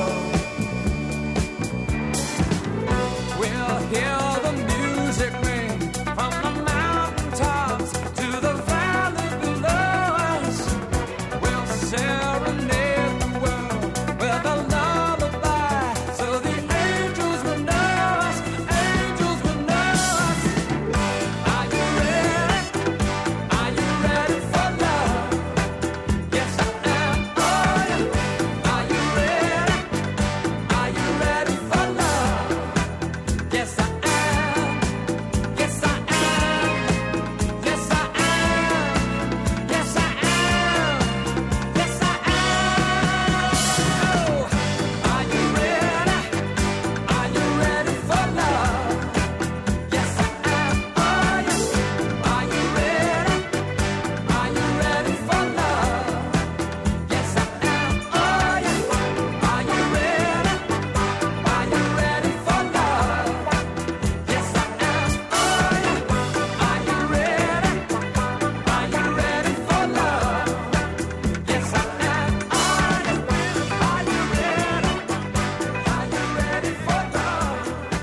We'll hear the music ring from the mountaintops to the valley below us. We'll serenade the world with a lullaby, so the angels will know us. Angels will know us. Are you ready? Are you ready for love? Yes, I am. Are you? Are you ready? Are you ready for love? Yes, I am. Yes, I am. Yes, I am. Yes, I am. Yes, I am. Oh, are you ready? Are you ready for love? Yes, I am. Are you? Are you ready? Are you ready for love? Yes, I am. Are you? Are you ready? Are you ready for love? Yes, I am. Are you? Are you ready? Are you ready for love? Yes, I am. Are you? Are you ready? Are you ready for love?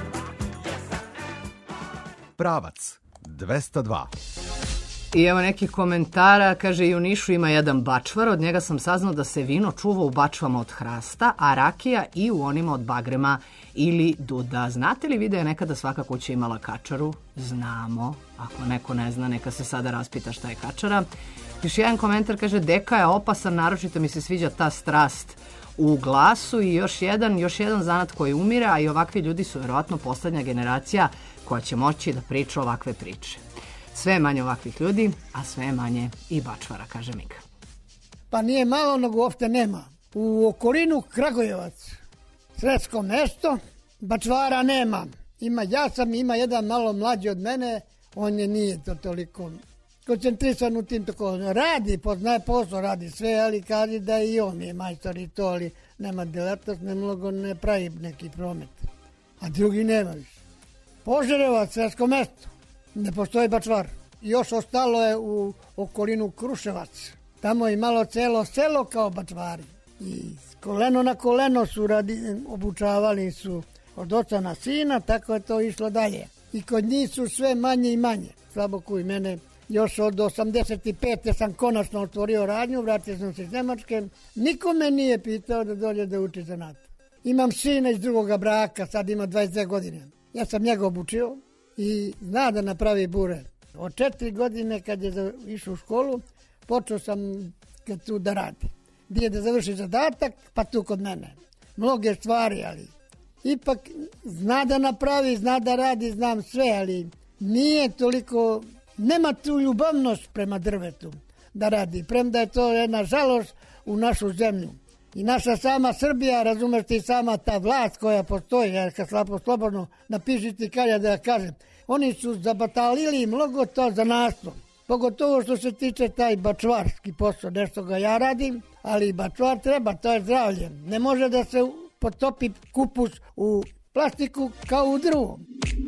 Pravac dvesta dva. I evo nekih komentara, kaže i u Nišu ima jedan bačvar, od njega sam saznao da se vino čuva u bačvama od hrasta, a rakija i u onima od bagrema ili duda. Znate li, video je nekada svaka kuća imala kačaru? Znamo. Ako neko ne zna, neka se sada raspita šta je kačara. Još jedan komentar kaže, deka je opasan, naročito mi se sviđa ta strast u glasu. I još jedan, još jedan zanat koji umire, a i ovakvi ljudi su verovatno poslednja generacija koja će moći da priča ovakve priče. Sve je manje ovakvih ljudi, a sve je manje i bačvara, kaže Mika. Pa nije malo, nego uopšte nema. U okolinu Kragujevac, sredsko mesto, bačvara nema. Ima, ja sam, ima jedan malo mlađi od mene, on je nije to toliko koncentrisan u tim tako. Radi, poznaje posao, radi sve, ali kaže da i on je majstor i to, ali nema delatnost, ne mnogo ne pravi neki promet. A drugi nema više. Požarevac, sredsko mesto, ne postoji bačvar. Još ostalo je u okolinu Kruševac. Tamo je malo celo selo kao bačvari. I koleno na koleno su radi, obučavali su od oca na sina, tako je to išlo dalje. I kod njih su sve manje i manje. Slabo koji mene, još od osamdeset pete sam konačno otvorio radnju, vratio sam se iz Nemačke. Niko me nije pitao da dođe da uči zanat. Imam sina iz drugoga braka, sad ima dvadeset dve godine. Ja sam njega obučio i zna da napravi bure. Od četiri godine kad je išao u školu, počeo sam kad tu da radi. Gdje da završi zadatak, pa tu kod mene. Mnoge stvari, ali ipak zna da napravi, zna da radi, znam sve, ali nije toliko, nema tu ljubavnost prema drvetu da radi. Premda je to jedna žalost u našu zemlju. I naša sama Srbija, razumeš ti, sama ta vlast koja postoji, ja kad slapo slobodno napišiti kalja da ja kažem, oni su zabatalili mnogo to zanatstvo. Pogotovo što se tiče taj bačvarski posao, nešto ga ja radim, ali bačvar treba, to je zdravlje. Ne može da se potopi kupus u plastiku kao u drvu.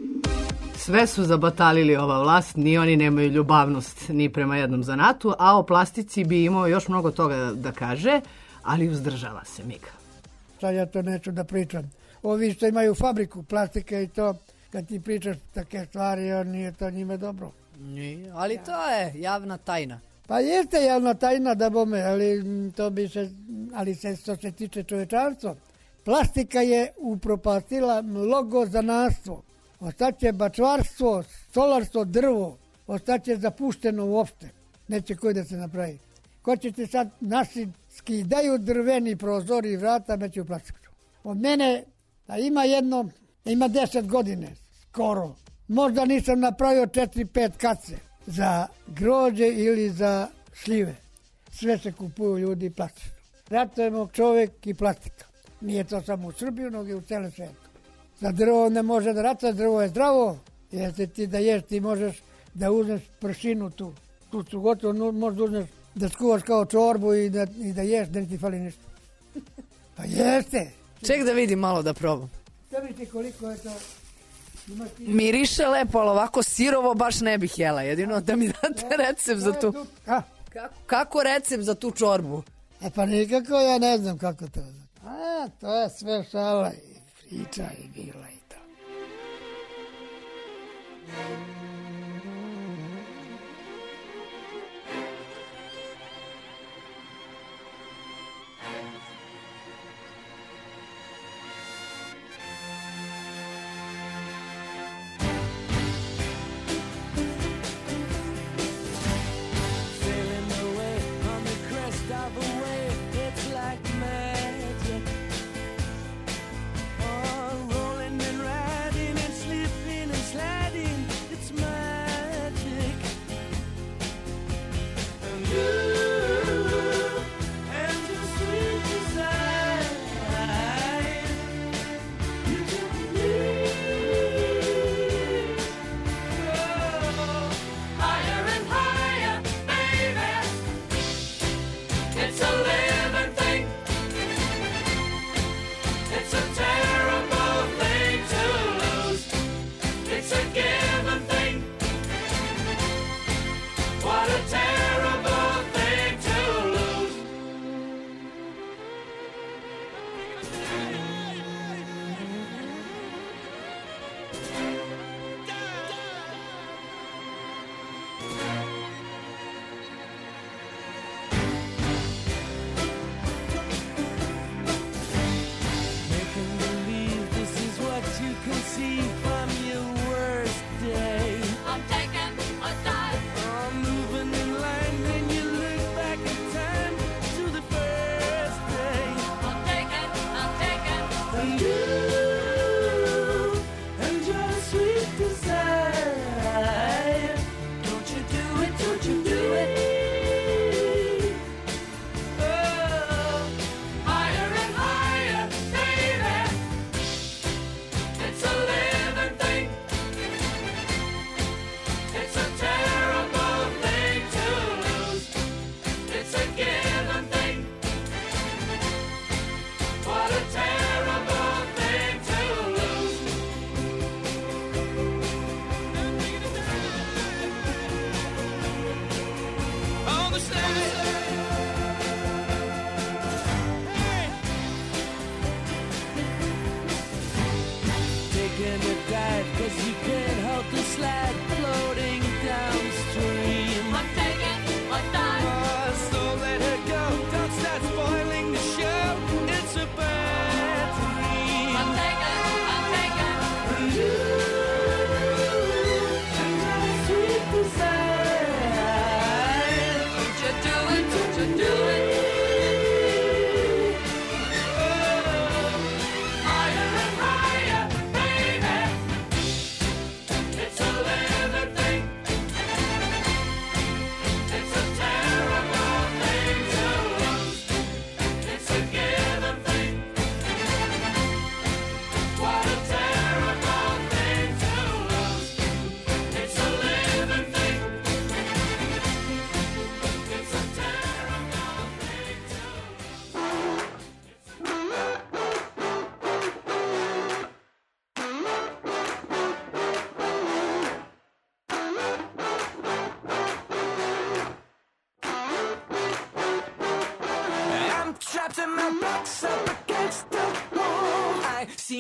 Sve su zabatalili ova vlast, ni oni nemaju ljubavnost ni prema jednom zanatu, a o plastici bi imao još mnogo toga da kaže, ali uzdržava se Mika. Sad ja to neću da pričam. Ovi što imaju fabriku plastike i to, kad ti pričaš take stvari, on nije to njime dobro. Nije, ali to je javna tajna. Pa jeste javna tajna da bome, ali to bi se, ali se što se tiče čovečanstva. Plastika je upropastila mnogo zanatstvo. Ostaće bačvarstvo, stolarstvo, drvo. Ostaće zapušteno uopšte. Neće koji da se napravi. Ko će ti sad naši skidaju drveni prozori i vrata, neće u plastiku. Od mene, a ima jedno, ima deset godine, skoro. Možda nisam napravio četiri pet kace za grođe ili za šljive. Sve se kupuju ljudi plastično. Ratujemo čovjek i plastika. Nije to samo u Srbiju, nego i u celom svijetu. Za drvo ne može da ratuje, drvo je zdravo. Jer se ti da ješ, ti možeš da uzmeš pršinu tu. Tu su gotovo, možda uzmeš da skuvaš kao čorbu i da, i da ješ, da ne ti fali ništa. Pa jeste. Ček da vidim malo da probam. Šta vidite koliko je to? Miriše lepo, ali ovako sirovo baš ne bih jela. Jedino da mi date recept za tu. A? Kako, kako recept za tu čorbu? E pa nikako, ja ne znam kako to. A, to je sve šala i priča i bila i to.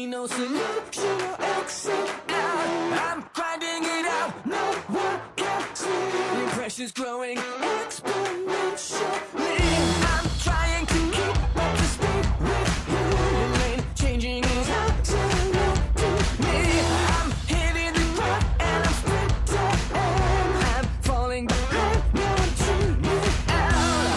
see no solution or exit out. I'm grinding it out, no one can see. The pressure's growing exponentially. I'm trying to keep up to speed with you. The lane changing is absolute to me. I'm hitting the ground and I'm sprinting. I'm falling behind, no one tune me out.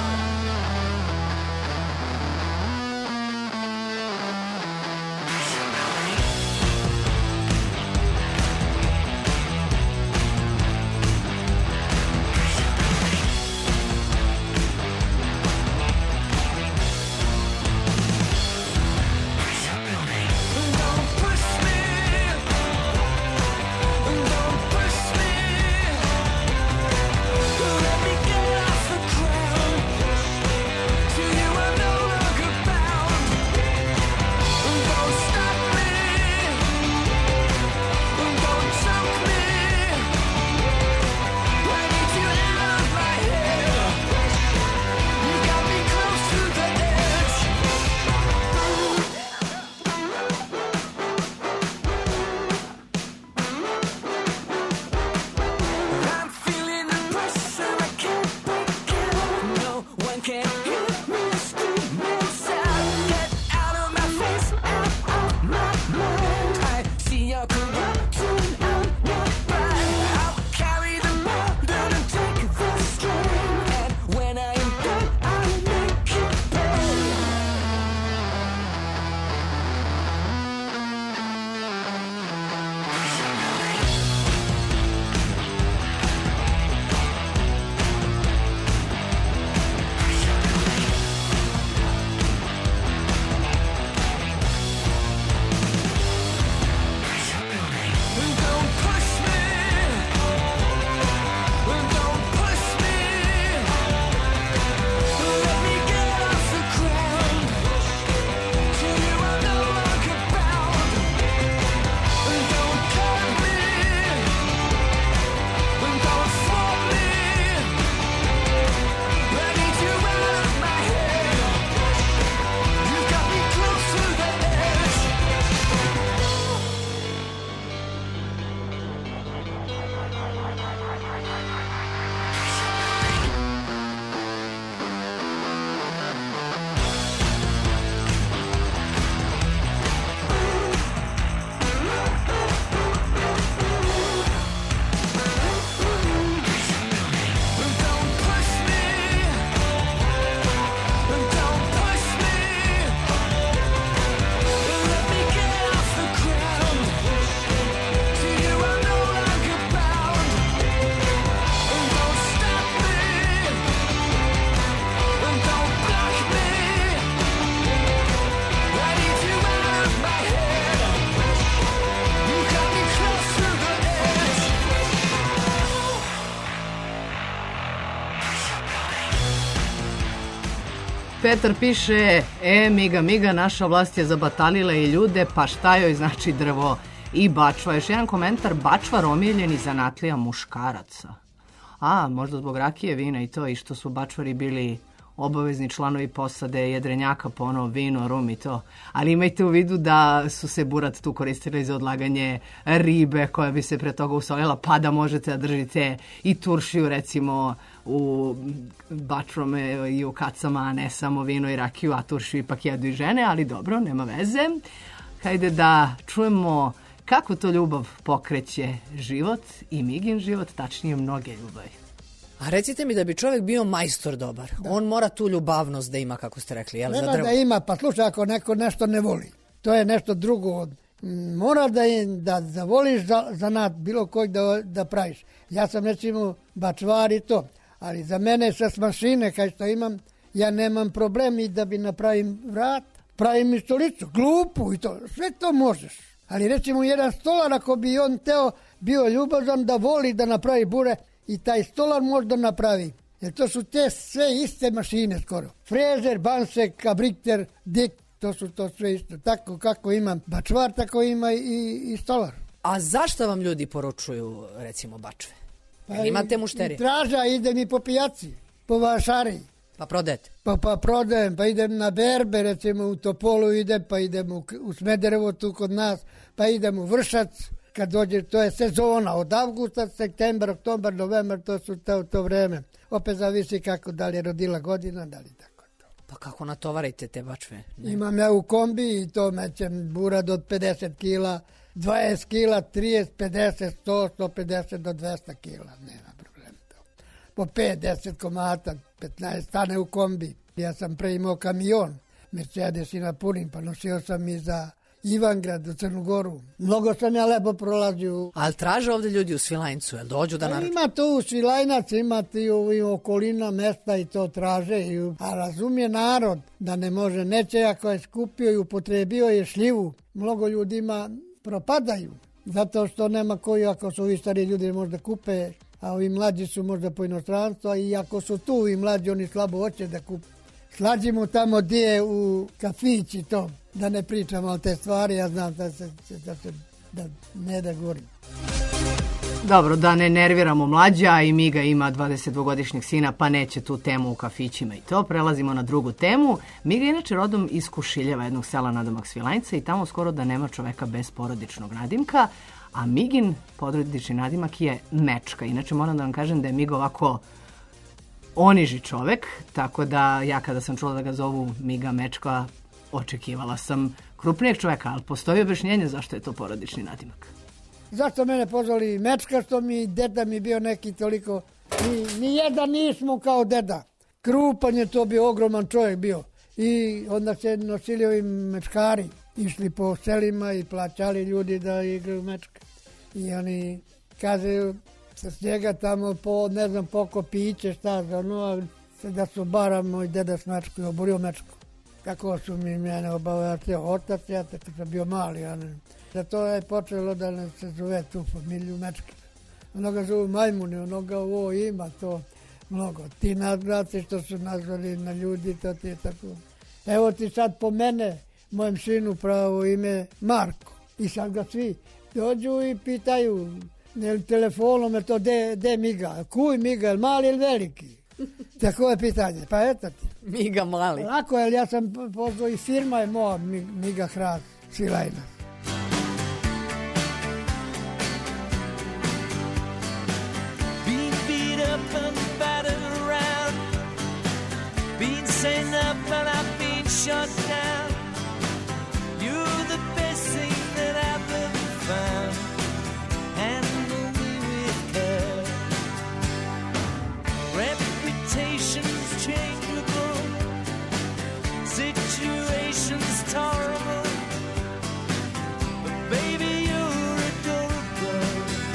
Petar piše, e, miga, miga, naša vlast je zabatalila i ljude, pa šta joj znači drvo i bačva. Još jedan komentar, bačvar omiljeni zanatlija muškaraca. A, možda zbog rakije, vina i to, i što su bačvari bili obavezni članovi posade jedrenjaka, po ono, vino, rum i to. Ali imajte u vidu da su se burat tu koristili za odlaganje ribe koja bi se pre toga usolila, pa da možete da držite i turšiju, recimo, u bačvome i u kacama, a ne samo vino i rakiju, a turšiju ipak jedu i žene, ali dobro, nema veze. Hajde da čujemo kako to ljubav pokreće život i Migin život, tačnije mnoge ljubavi. A recite mi, da bi čovjek bio majstor dobar, da. On mora tu ljubavnost da ima, kako ste rekli, jel? Nema da ima, pa slušaj, ako neko nešto ne voli, to je nešto drugo. Mora da, je, da, da voliš za, zanat bilo kojeg da, da praviš. Ja sam recimo bačvar i to, ali za mene sa mašine, kaj što imam, ja nemam problem i da bi napravim vrat, pravim i stolicu, glupu i to, sve to možeš. Ali recimo jedan stolar, ako bi on teo bio ljubazan da voli da napravi bure, i taj stolar možda napravi. Jer to su te sve iste mašine skoro. Frezer, bansek, abrikter, dik, to su to sve isto. Tako kako imam bačvar, tako ima i, i stolar. A zašto vam ljudi poručuju, recimo, bačve? Pa imate mušterije? Traža, ide mi po pijaci, po vašari. Pa prodajete? Pa, pa prodajem, pa idem na berbe, recimo u Topolu idem, pa idem u, u Smederevo tu kod nas, pa idem u Vršac, kad dođe, to je sezona, od avgusta, septembar, oktobar, novembar, to su to, to vreme. Opet zavisi kako, da li je rodila godina, da li tako. Pa kako natovarite te bačve? Ne. Imam ja u kombi i to mećem burad od pedeset kila, dvadeset kila, trideset, pedeset, sto, sto pedeset do dvesta kila, nema problema to. Po pet, deset komata, petnaest, stane u kombi. Ja sam pre imao kamion, Mercedes i napunim, pa nosio sam i za Ivangrad, u Crnu Goru. Mnogo sam ja lepo prolazio. Ali traže ovde ljudi u Svilajncu, jel dođu da naručuju? Ima tu u Svilajnac, ima i u, i u okolina mesta i to traže. I u, a razumije narod da ne može. Neće ako je skupio i upotrebio je šljivu. Mnogo ljudima propadaju. Zato što nema koji, ako su ovi stari ljudi možda kupe, a ovi mlađi su možda po inostranstvu, a i ako su tu i mlađi, oni slabo hoće da kupe. Slađimo tamo gdje je u kafići to, da ne pričamo o te stvari, ja znam da se, da se da ne da govorim. Dobro, da ne nerviramo mlađa, i Miga ima dvadesetdvogodišnjeg sina, pa neće tu temu u kafićima i to. Prelazimo na drugu temu. Miga je inače rodom iz Kušiljeva, jednog sela nadomak Svilajnca, i tamo skoro da nema čoveka bez porodičnog nadimka, a Migin porodični nadimak je Mečka. Inače moram da vam kažem da je Miga ovako oniži čovek, tako da ja kada sam čula da ga zovu Miga Mečka, očekivala sam krupnijeg čoveka, ali postoji objašnjenje zašto je to porodični nadimak. Zašto mene pozvali Mečka, što mi deda mi bio neki toliko, ni, ni jedan nismo kao deda. Krupan je to bio, ogroman čovjek bio. I onda se nosili ovi mečkari, išli po selima i plaćali ljudi da igraju mečka. I oni kažu sa njega tamo po, ne znam, poko piće, šta za ono, da su bara moj deda s mečkom, oborio mečku. Kako su mi mene obavljati otac, ja tako sam bio mali, ja ne. Zato je počelo da se zove tu familiju Mečke. Ono ga zovu majmuni, ono ga ovo ima to mnogo. Ti nadbraci što su nazvali na ljudi, to ti je tako. Evo ti sad po mene, mojem sinu pravo ime Marko. I sad ga svi dođu i pitaju, ne, telefonom je to de, de Miga. Kuj Miga, je mali ili veliki? Tako je pitanje, pa eto ti. Miga mali. Lako je, ja sam pozvao i firma je moja Miga Hrast, Svilajnac. Up and battered around, been sent up and I've been shut down. You're the best thing that I've ever found. Handle me with care. Reputation's changeable, situation's tolerable, but baby you're adorable.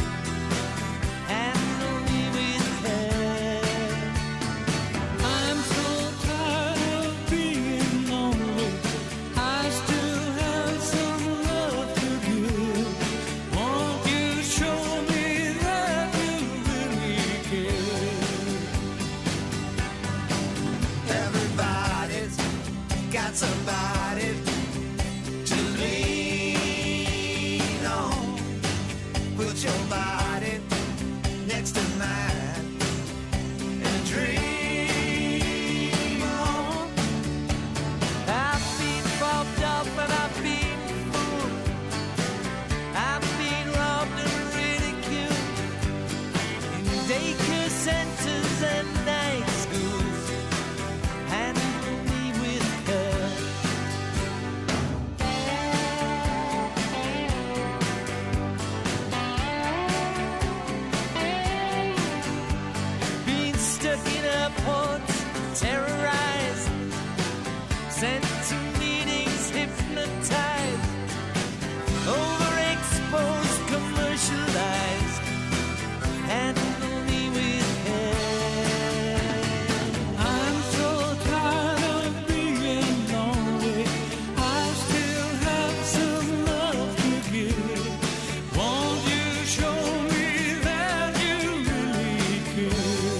Somebody to lean on. Put your body next to mine and dream on. I've been bobbed up and I've been fooled. I've been robbed and ridiculed in daycare centers and night schools. And terrorized, sent to meetings, hypnotized, overexposed, commercialized, handle me with care. I'm so tired of being lonely, I still have some love to give. Won't you show me that you really care?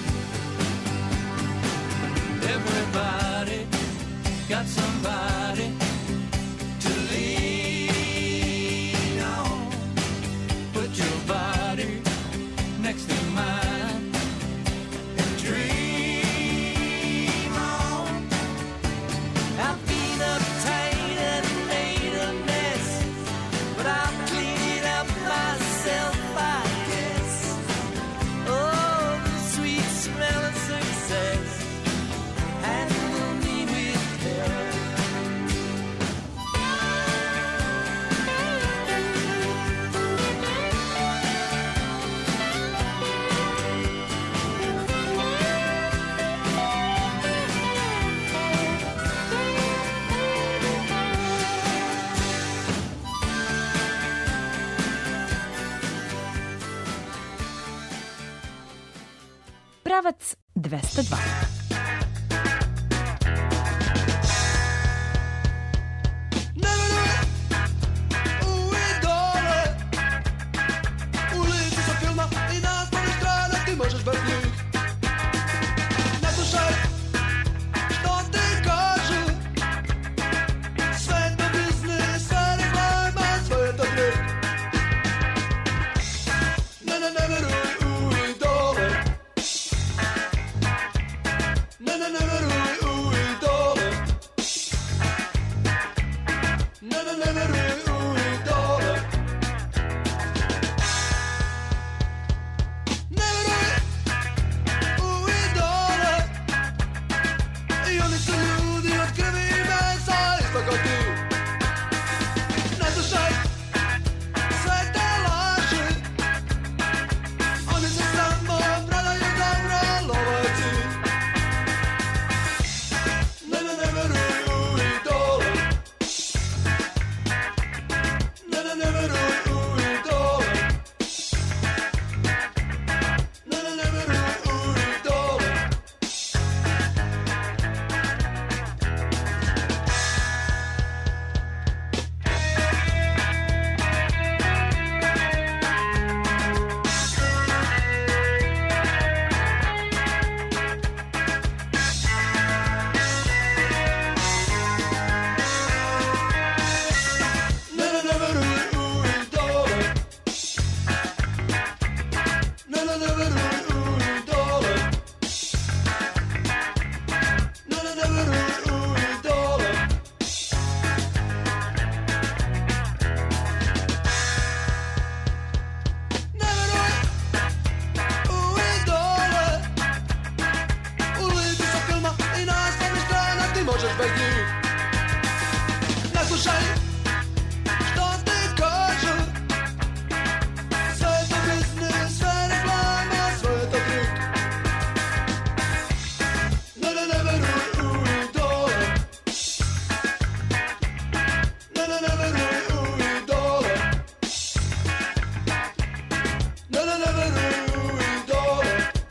Everybody got somebody to lean on. Put your body next to mine and dream Pravac dvesta dva. U idole, u lici sa filma i naslovne strane ti možeš bez njih. Ne slušaj što ti kažu, sve je to biznis, sve reklama, sve je to trik. Ne, ne, ne veruj u idole. Ne, ne, ne veruj u idole. Ne, ne, ne veruj u idole. Ne veruj u idole. I oni su ljudi od krvi i mesa, isto kao ti. Ne slušaj sve te laži. Oni se samo prodaju dobro, lovaci. Ne, ne, ne veruj u idole. Ne, ne, ne veruj u idole. Ne, ne, ne veruj u idole. Ne, ne, ne veruj u idole. Ne, ne, ne veruj u idole. Ne, ne, ne veruj u idole. Ne veruj u idole. U lici sa filma i naslovne strane ti možeš bez njih. Ne slušaj što ti kažu, sve je to biznis, sve je reklama, sve je to trik. Ne, ne, ne veruj u idole. Ne, ne, ne veruj u idole. Ne, ne, ne veruj u idole.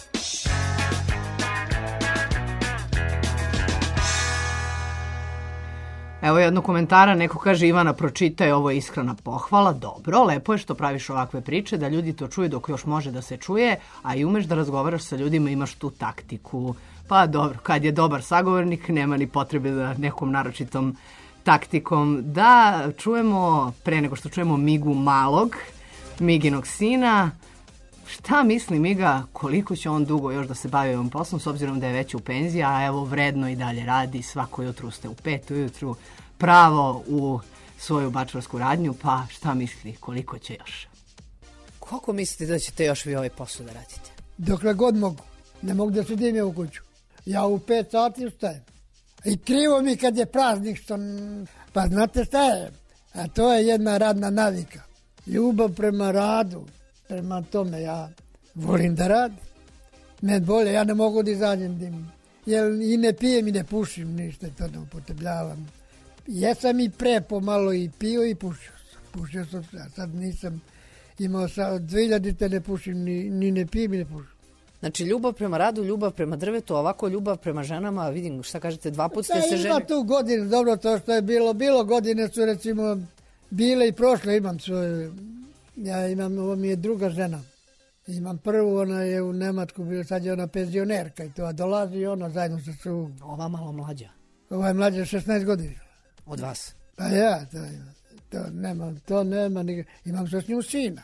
Evo jedno komentara, neko kaže Ivana pročitaj, ovo je iskrena pohvala, dobro, lepo je što praviš ovakve priče, da ljudi to čuju dok još može da se čuje, a i umeš da razgovaraš sa ljudima, imaš tu taktiku. Pa dobro, kad je dobar sagovornik, nema ni potrebe da nekom naročitom taktikom. Da čujemo, pre nego što čujemo Migu malog, Miginog sina, šta misli Miga, koliko će on dugo još da se bavi ovim poslom, s obzirom da je već u penziji, a evo vredno i dalje radi, svako jutro ustaje u pet ujutru, pravo u svoju bačvarsku radnju, pa šta misli, koliko će još? Koliko mislite da ćete još vi ovaj posao da radite? Dokle god mogu. Ne mogu da sedim ja u kuću. Ja u pet sati ustajem. I krivo mi kad je praznik što... Pa znate šta je? A to je jedna radna navika. Ljubav prema radu. Prema tome ja volim da radim. Ne bolje, ja ne mogu da izađem dim. Jer i ne pijem i ne pušim ništa, to ne upotrebljavam. Jesam i pre pomalo i pio i pušio sam. Pušio sam se, a sad nisam imao sa od dvehiljadite ne pušim, ni, ni ne pijem i ne pušim. Znači ljubav prema radu, ljubav prema drvetu, ovako ljubav prema ženama, vidim šta kažete, dva put ste Da, se ima ženi... tu godine, dobro to što je bilo, bilo godine su recimo bile i prošle, imam svoju, ja imam, ovo mi je druga žena. Imam prvu, ona je u Nemačku, bila, sad je ona penzionerka i to, a dolazi i ona zajedno sa su... Ova malo mlađa. Ova je mlađa šesnaest godina. Od vas? Pa ja, to, to nema, to nema, ni- imam sa s njim sina.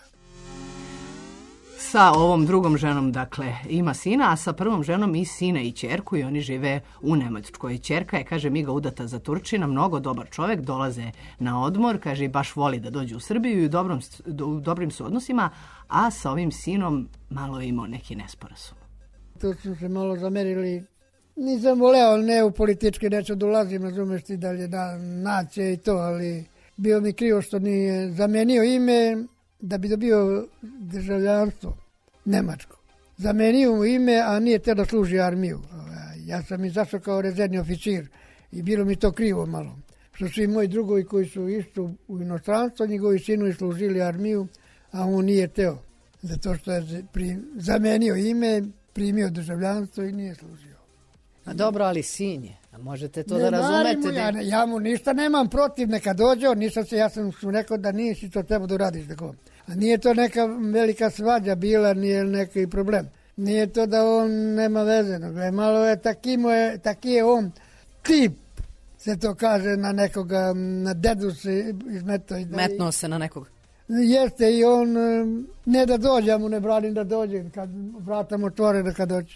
Sa ovom drugom ženom, dakle, ima sina, a sa prvom ženom i sina i ćerku i oni žive u Nemačkoj. Ćerka je, kaže, Miga udata za Turčina, mnogo dobar čovjek, dolaze na odmor, kaže, i baš voli da dođe u Srbiju i u, dobrom, u dobrim su odnosima, a sa ovim sinom malo je imao neki nesporazum. Tu smo se malo zamerili. Nisam voleo, ne u politički, neću da ulazim, razumeš ti dalje da nacije i to, ali bio mi krivo što nije zamenio ime da bi dobio državljanstvo nemačko. Zamenio mu ime, a nije te da služi armiju. Ja sam izašao kao rezervni oficir i bilo mi to krivo malo. Što svi moji drugovi koji su isto u inostranstvu, njegovi sinovi služili armiju, a on nije teo. Zato što je pri, zamenio ime primio državljanstvo i nije služio. A dobro, ali sin je. A možete to Ne, da razumete? marimo, da- ja, ne- ja mu ništa nemam protiv, neka dođe, on, nisam se, ja sam mu rekao da nisi to treba da uradiš. Tako. A nije to neka velika svađa bila, nije neki problem. Nije to da on nema veze, nego je malo je, taki, mu je, taki je on tip, se to kaže na nekoga, na dedu se izmeto. i da- Metnuo se na nekog. Jeste i on, e, ne da dođe, ja mu ne branim da dođe, kad vrata mu otvore da kad dođe.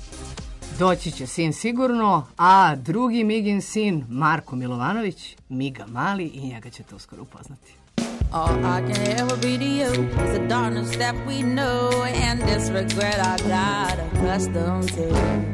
Doći će sin sigurno, a drugi Migin sin, Marko Milovanović, Miga Mali, i njega ćete uskoro upoznati. All I can ever be to you is the darkness that we know and this regret I got accustomed to.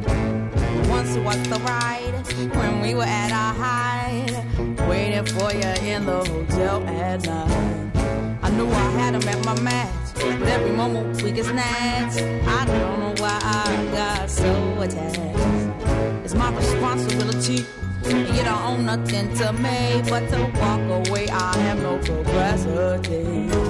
Once was the ride when we were at our height, waiting for you in the hotel at night. I knew I had him at my match, but every moment we get snatched. I don't know why I got so attached. It's my responsibility. You don't own nothing to me but to walk away. I have no capacity.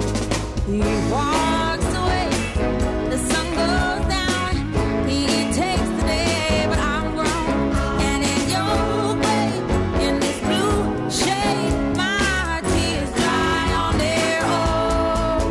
He walks away, the sun goes down. He takes the day, but I'm grown. And in your way, in this blue shade, my tears dry on their own.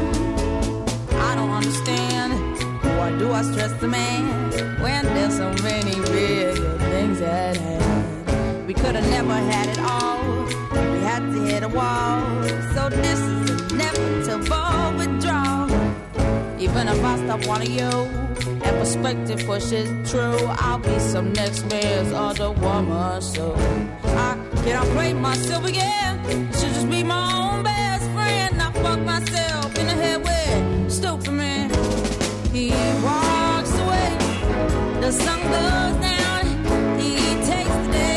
I don't understand, why do I stress the man when there's so many bigger things at hand? We could have never had it all. We had to hit a wall. So this is inevitable withdrawal. Even if I stop wanting you and perspective pushes true, I'll be some next man's other woman. So I cannot play myself again. Should just be my own best friend. I fuck myself in the head with stupid man. He walks away. The sun goes down. He takes the day.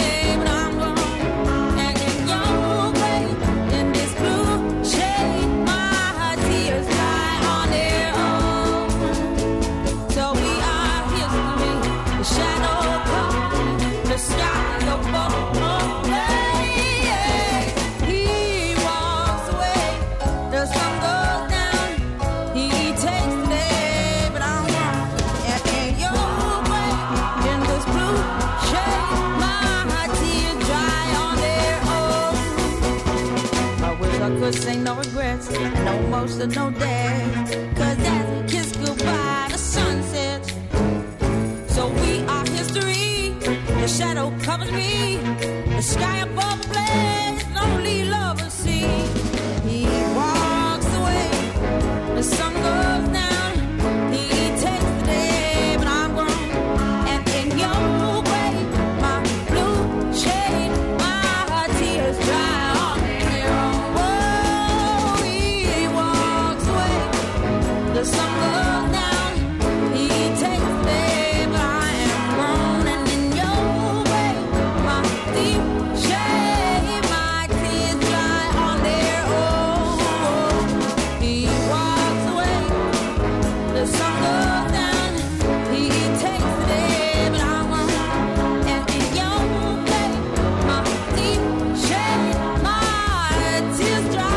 Could say no regrets, no emotional day. Cause as we kiss goodbye, the sun sets. So we are history. The shadow covers me. The sky above the blaze, lonely lovers see. He walks away. The sun goes down. He takes the day, but I'm grown. And in your way, my blue shade, my tears dry on their own. The sun goes down, he takes the day, but I am grown. And in your way, my deep shade, my tears dry on their own. He walks away, the sun goes down, he takes the day, but I'm grown. And in your way, my deep shade, my tears dry.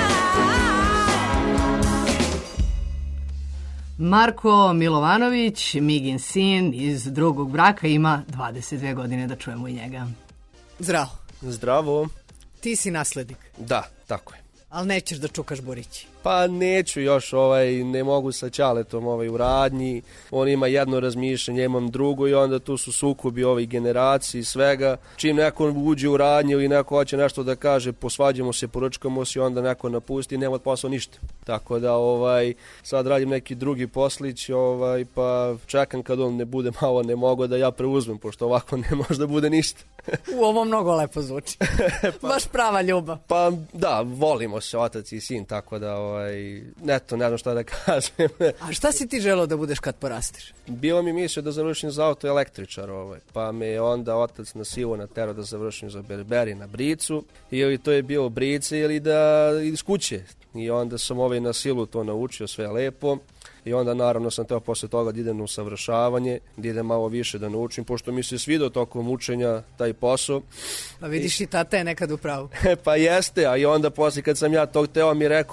Marko Milovanović, Migin sin iz drugog braka, ima dvadeset dve godine, da čujemo i njega. Zdravo. Zdravo. Ti si naslednik, Da, tako je. ali nećeš da čukaš borići. Pa neću još, ovaj, ne mogu sa Ćaletom ovaj, u radnji, on ima jedno razmišljanje, imam drugo i onda tu su sukobi ovih generaciji i svega. Čim neko uđe u radnju ili neko hoće nešto da kaže, posvađamo se, poručkamo se i onda neko napusti i nema od posla ništa. Tako da ovaj, sad radim neki drugi poslić, ovaj, pa čekam kad on ne bude malo, ne mogu da ja preuzmem, pošto ovako ne može da bude ništa. U, ovo mnogo lepo zvuči. Baš prava ljubav. Pa da, volimo se otac i sin, tako da ovaj, neto, ne znam šta da kažem. A šta si ti želeo da budeš kad porasteš? Bilo mi mislio da završim za auto električar, ovaj, pa me je onda otac na silu naterao da završim za berberi na bricu, ili to je bilo brice ili da iz kuće. I onda sam ovaj na silu to naučio, sve lepo. I onda naravno sam teo posle toga da idem na usavršavanje, da idem malo više da naučim, pošto mi se svidio tokom učenja taj posao. Pa vidiš i tata je nekad u pravu. Pa jeste, a i onda posle kad sam ja tog teo mi je rekao, a ne,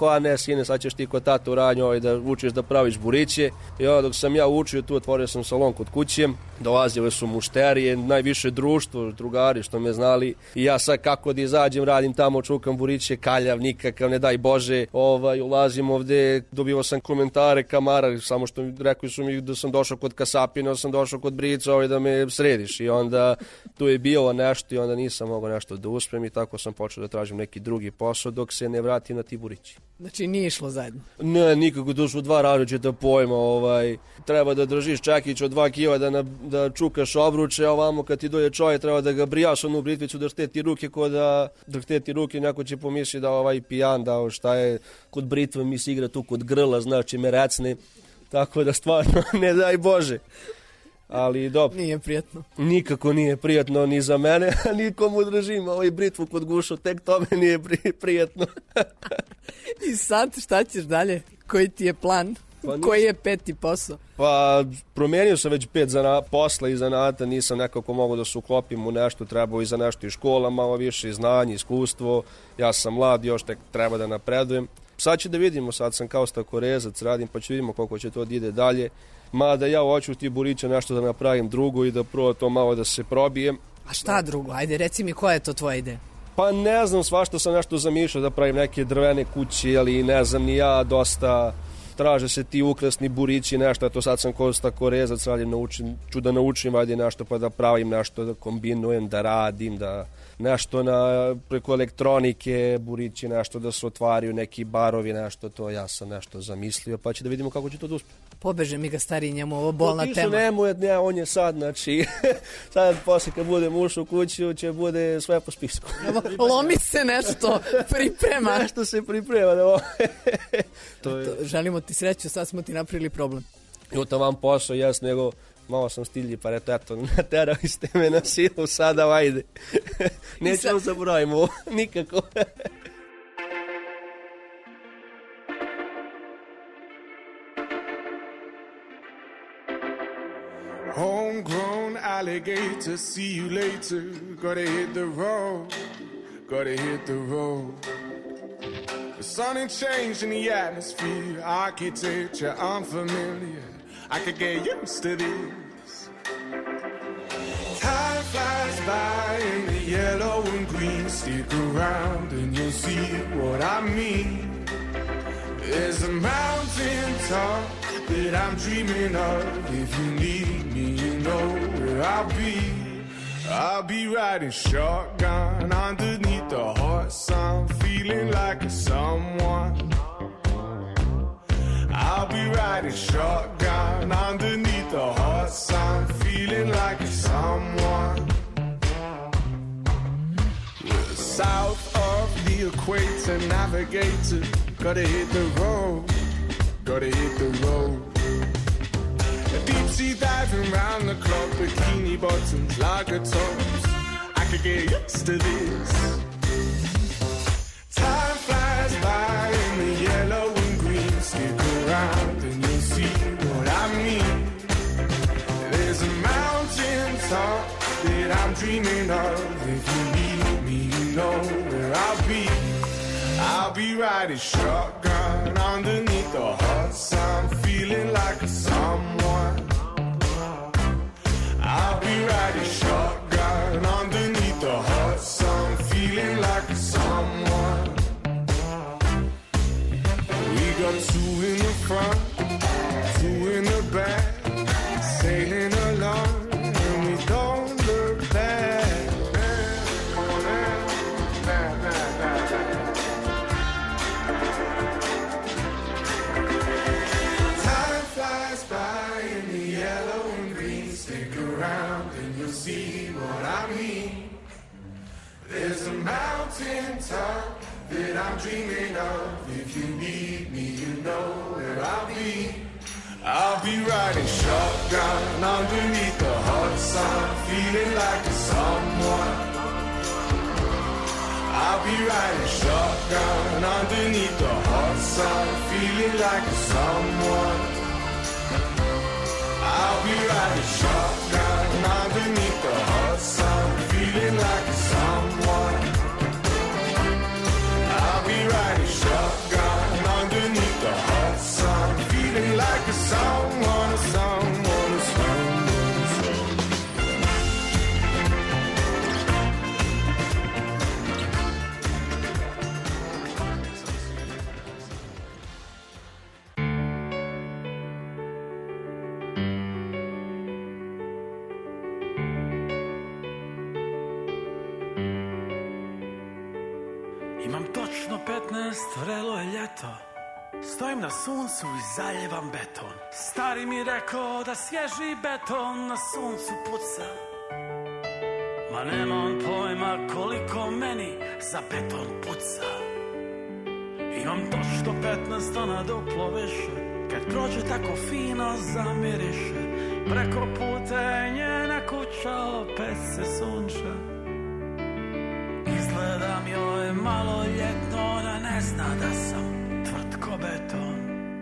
sine, sad ćeš ti kod tata u Radnju ovaj, da učiš da praviš buriće. I onda dok sam ja učio tu, otvorio sam salon kod kuće, dolazile su mušterije, najviše društvo, drugari što me znali. I ja sad kako da izađem, radim tamo, čukam buriće, kaljav, nikakav, ne daj Bože, ovaj, ulazim ovde, dobivao sam komentare kamara, samo što rekli su mi da sam došao kod kasapina, da sam došao kod brica, ovaj, da me središ. I onda tu je bilo nešto i onda nisam mogao nešto da uspem i tako sam počeo da tražim neki drugi posao dok se ne vratim na ti burići. Znači nije išlo zajedno? Ne, nikako, to su dva različita pojma, ovaj, treba da držiš čekić od dva kila da, na, da čukaš obruče, a ovamo kad ti dođe čovjek treba da ga brijaš onu britvicu da šteti ruke, ko da šteti ruke, neko će pomisli da ovaj pijan, da šta je kod britve mi se igra tu kod grla, znači me recne, tako da stvarno ne daj Bože. Ali dobro. Nije prijatno. Nikako nije prijatno ni za mene, a nikomu držim ovaj britvu kod gušu, tek tome nije prijatno. I sad šta ćeš dalje? Koji ti je plan? Pa koji je peti posao? Pa promijenio sam već pet zana, posla i zanata, nisam nekako mogao da se uklopim u nešto, trebao i za nešto i škola, malo više znanje, iskustvo, ja sam mlad, još tek treba da napredujem. Sad će da vidimo, sad sam kao stakorezac, radim pa ću vidimo koliko će to da ide dalje. Mada ja hoću ti buriće nešto da napravim drugo i da prvo to malo da se probijem. A šta drugo? Ajde, reci mi koja je to tvoja ideja? Pa ne znam, svašta sam nešto zamišljao da pravim neke drvene kuće, ali ne znam ni ja, dosta traže se ti ukrasni burići, nešto, to sad sam ko stakorezac, radim, naučim, ću da naučim ajde nešto pa da pravim nešto, da kombinujem, da radim, da nešto na, preko elektronike, burići, nešto da se otvaraju, neki barovi, nešto, to ja sam nešto zamislio, pa će da vidimo kako će to da uspije. Pobeže mi ga stari, njemu ovo bolna no, tema. Nemu, ne, on je sad, znači, sad posle kad budem ušao u kuću, će bude sve po spisku. Lomi se nešto, priprema. Nešto se priprema. Da to je... to, želimo ti sreću, sad smo ti napravili problem. I to vam posao, jes, nego malo sam stilji, pa eto, eto, naterali ste me na silu, sada vajde. Nećemo sad... zaboravimo ovo, nikako. Homegrown alligator, see you later. Gotta hit the road, gotta hit the road. The sun ain't changing the atmosphere, architecture unfamiliar. I could get used to this. Time flies by in the yellow and green. Stick around and you'll see what I mean. There's a mountain top that I'm dreaming of. If you need me, you know where I'll be. I'll be riding shotgun underneath the hot sun, feeling like a someone. I'll be riding shotgun underneath the hot sun, feeling like a someone. We're south of the equator, navigator, gotta hit the road. Gotta hit the road. A deep sea diving round the clock, bikini bottoms, lager tops. I could get used to this. Time flies by in the yellow and green. Stick around and you'll see what I mean. There's a mountain top that I'm dreaming of. If you need me, you know where I'll be. I'll be riding shotgun underneath the hot sun, feeling like a someone. I'll be riding shotgun underneath the hot sun, feeling like a someone. We got two in the front, two in the back, sailing along, and we don't look back. And you'll see what I mean. There's a mountain top that I'm dreaming of. If you need me, you know where I'll be. I'll be riding shotgun underneath the hot sun, feeling like a someone. I'll be riding shotgun underneath the hot sun, feeling like a someone. I'll be riding shotgun underneath the hot sun, feeling like a someone. I'll be riding shotgun underneath like a song on a song on a song on a song. Imam točno petnaest, vrelo je ljeto. Stojim na suncu i zaljevam beton. Stari mi rekao da svježi beton na suncu puca. Ma nema on pojma koliko meni za beton puca. Imam točno petnaest, ona duplo više. Kad prođe tako fino zamiriše. Preko puta je njena kuća, opet se sunča. Izgledam joj malo ljetno, da ne zna da sam tvrd ko beton.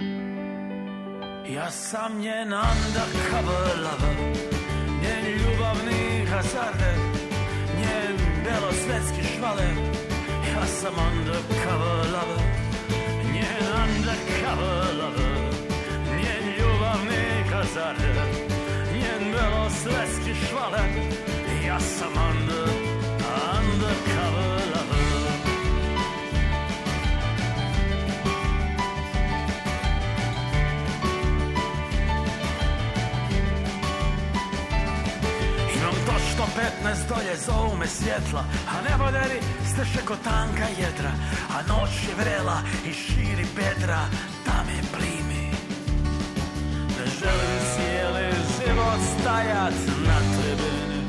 Ja sam njen undercover lover, njen ljubavni hazarder, njen belosvetski švaler. Ja sam undercover lover, njen undercover lover, njen ljubavni hazarder, njen belosvetski švaler. Ja sam under, undercover lover. Točno petnaest, dolje zovu me svjetla, a neboderi steše ko tanka jedra, a noć je vrela i širi bedra da me plimi. Ne želim cijeli život stajat na tribini.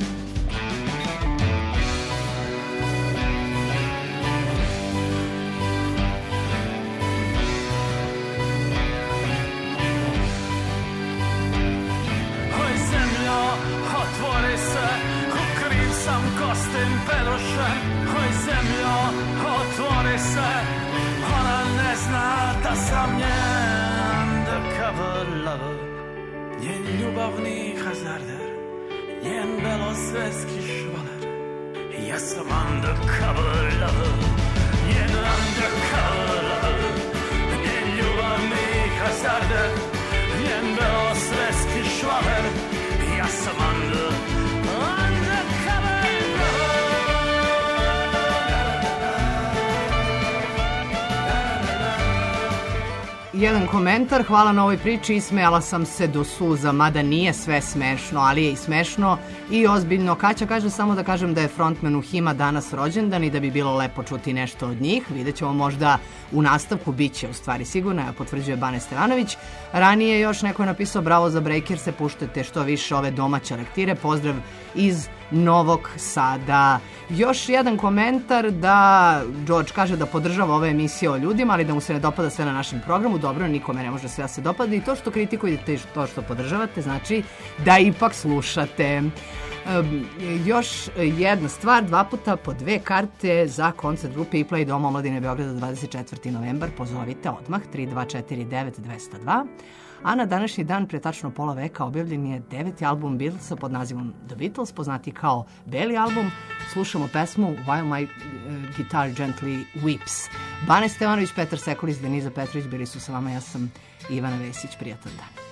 Oj zemljo, otvori se, kriv sam kostim pedoše. Oj zemljo, otvori se, ona ne zna da sam njen undercover lover, njen ljubavni hazarder, njen belosvetski švaler. Ja sam undercover lover, njen undercover lover, njen ljubavni hazarder, njen belosvetski švaler. Ja sam under, undercover Jedan komentar, hvala na ovoj priči, ismejala sam se do suza, mada nije sve smešno, ali je i smešno i ozbiljno. Kaća kaže samo da kažem da je frontmanu Hima danas rođendan i da bi bilo lepo čuti nešto od njih. Vidjet ćemo možda u nastavku, bit će u stvari sigurno, ja potvrđuje Bane Stevanović. Ranije još neko je napisao bravo za Breaker, se puštate što više ove domaće lektire, pozdrav iz Novog Sada. Još jedan komentar da George kaže da podržava ove emisije o ljudima, ali da mu se ne dopada sve na našem programu. Dobro, nikome ne može sve da se dopada i to što kritikujete i to što podržavate znači da ipak slušate. Um, još jedna stvar, dva puta po dve karte za koncert grupe Iplay Doma omladine Beograda dvadeset četvrti novembar. Pozovite odmah tri dva četiri devet dva zero dva. A na današnji dan, pre tačno pola veka, objavljen je deveti album Beatlesa pod nazivom The Beatles, poznati kao Beli album. Slušamo pesmu While My uh, Guitar Gently Weeps. Bane Stevanović, Petar Sekulić, Deniza Petrović bili su sa vama, ja sam Ivana Vesić, prijatan dan.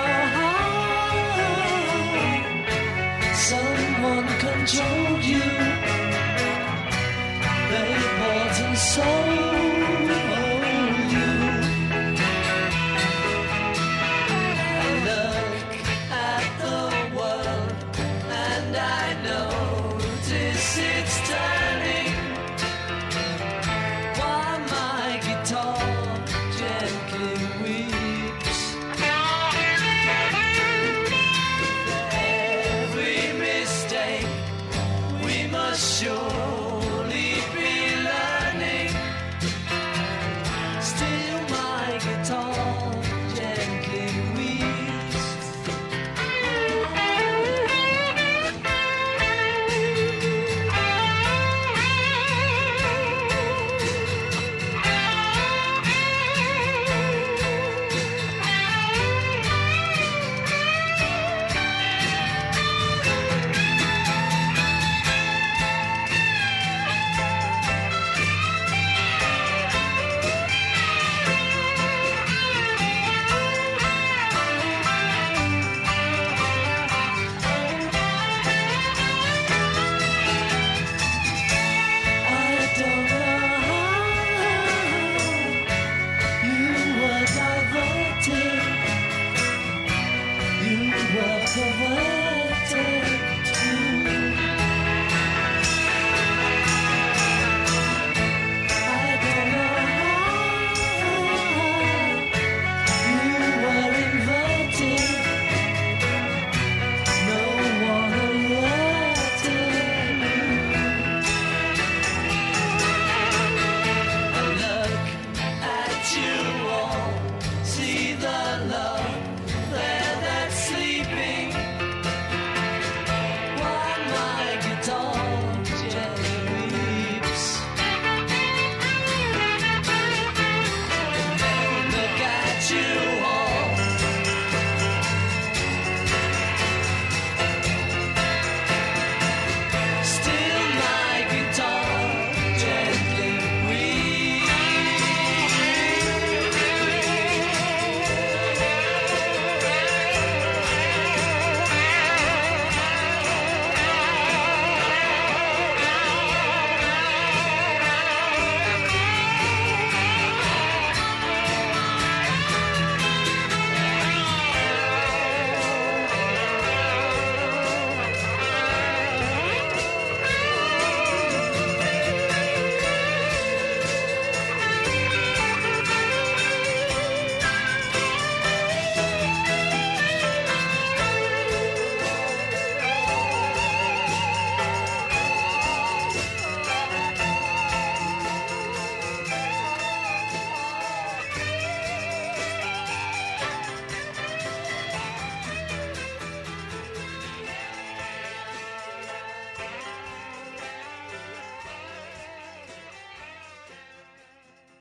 Someone controlled you.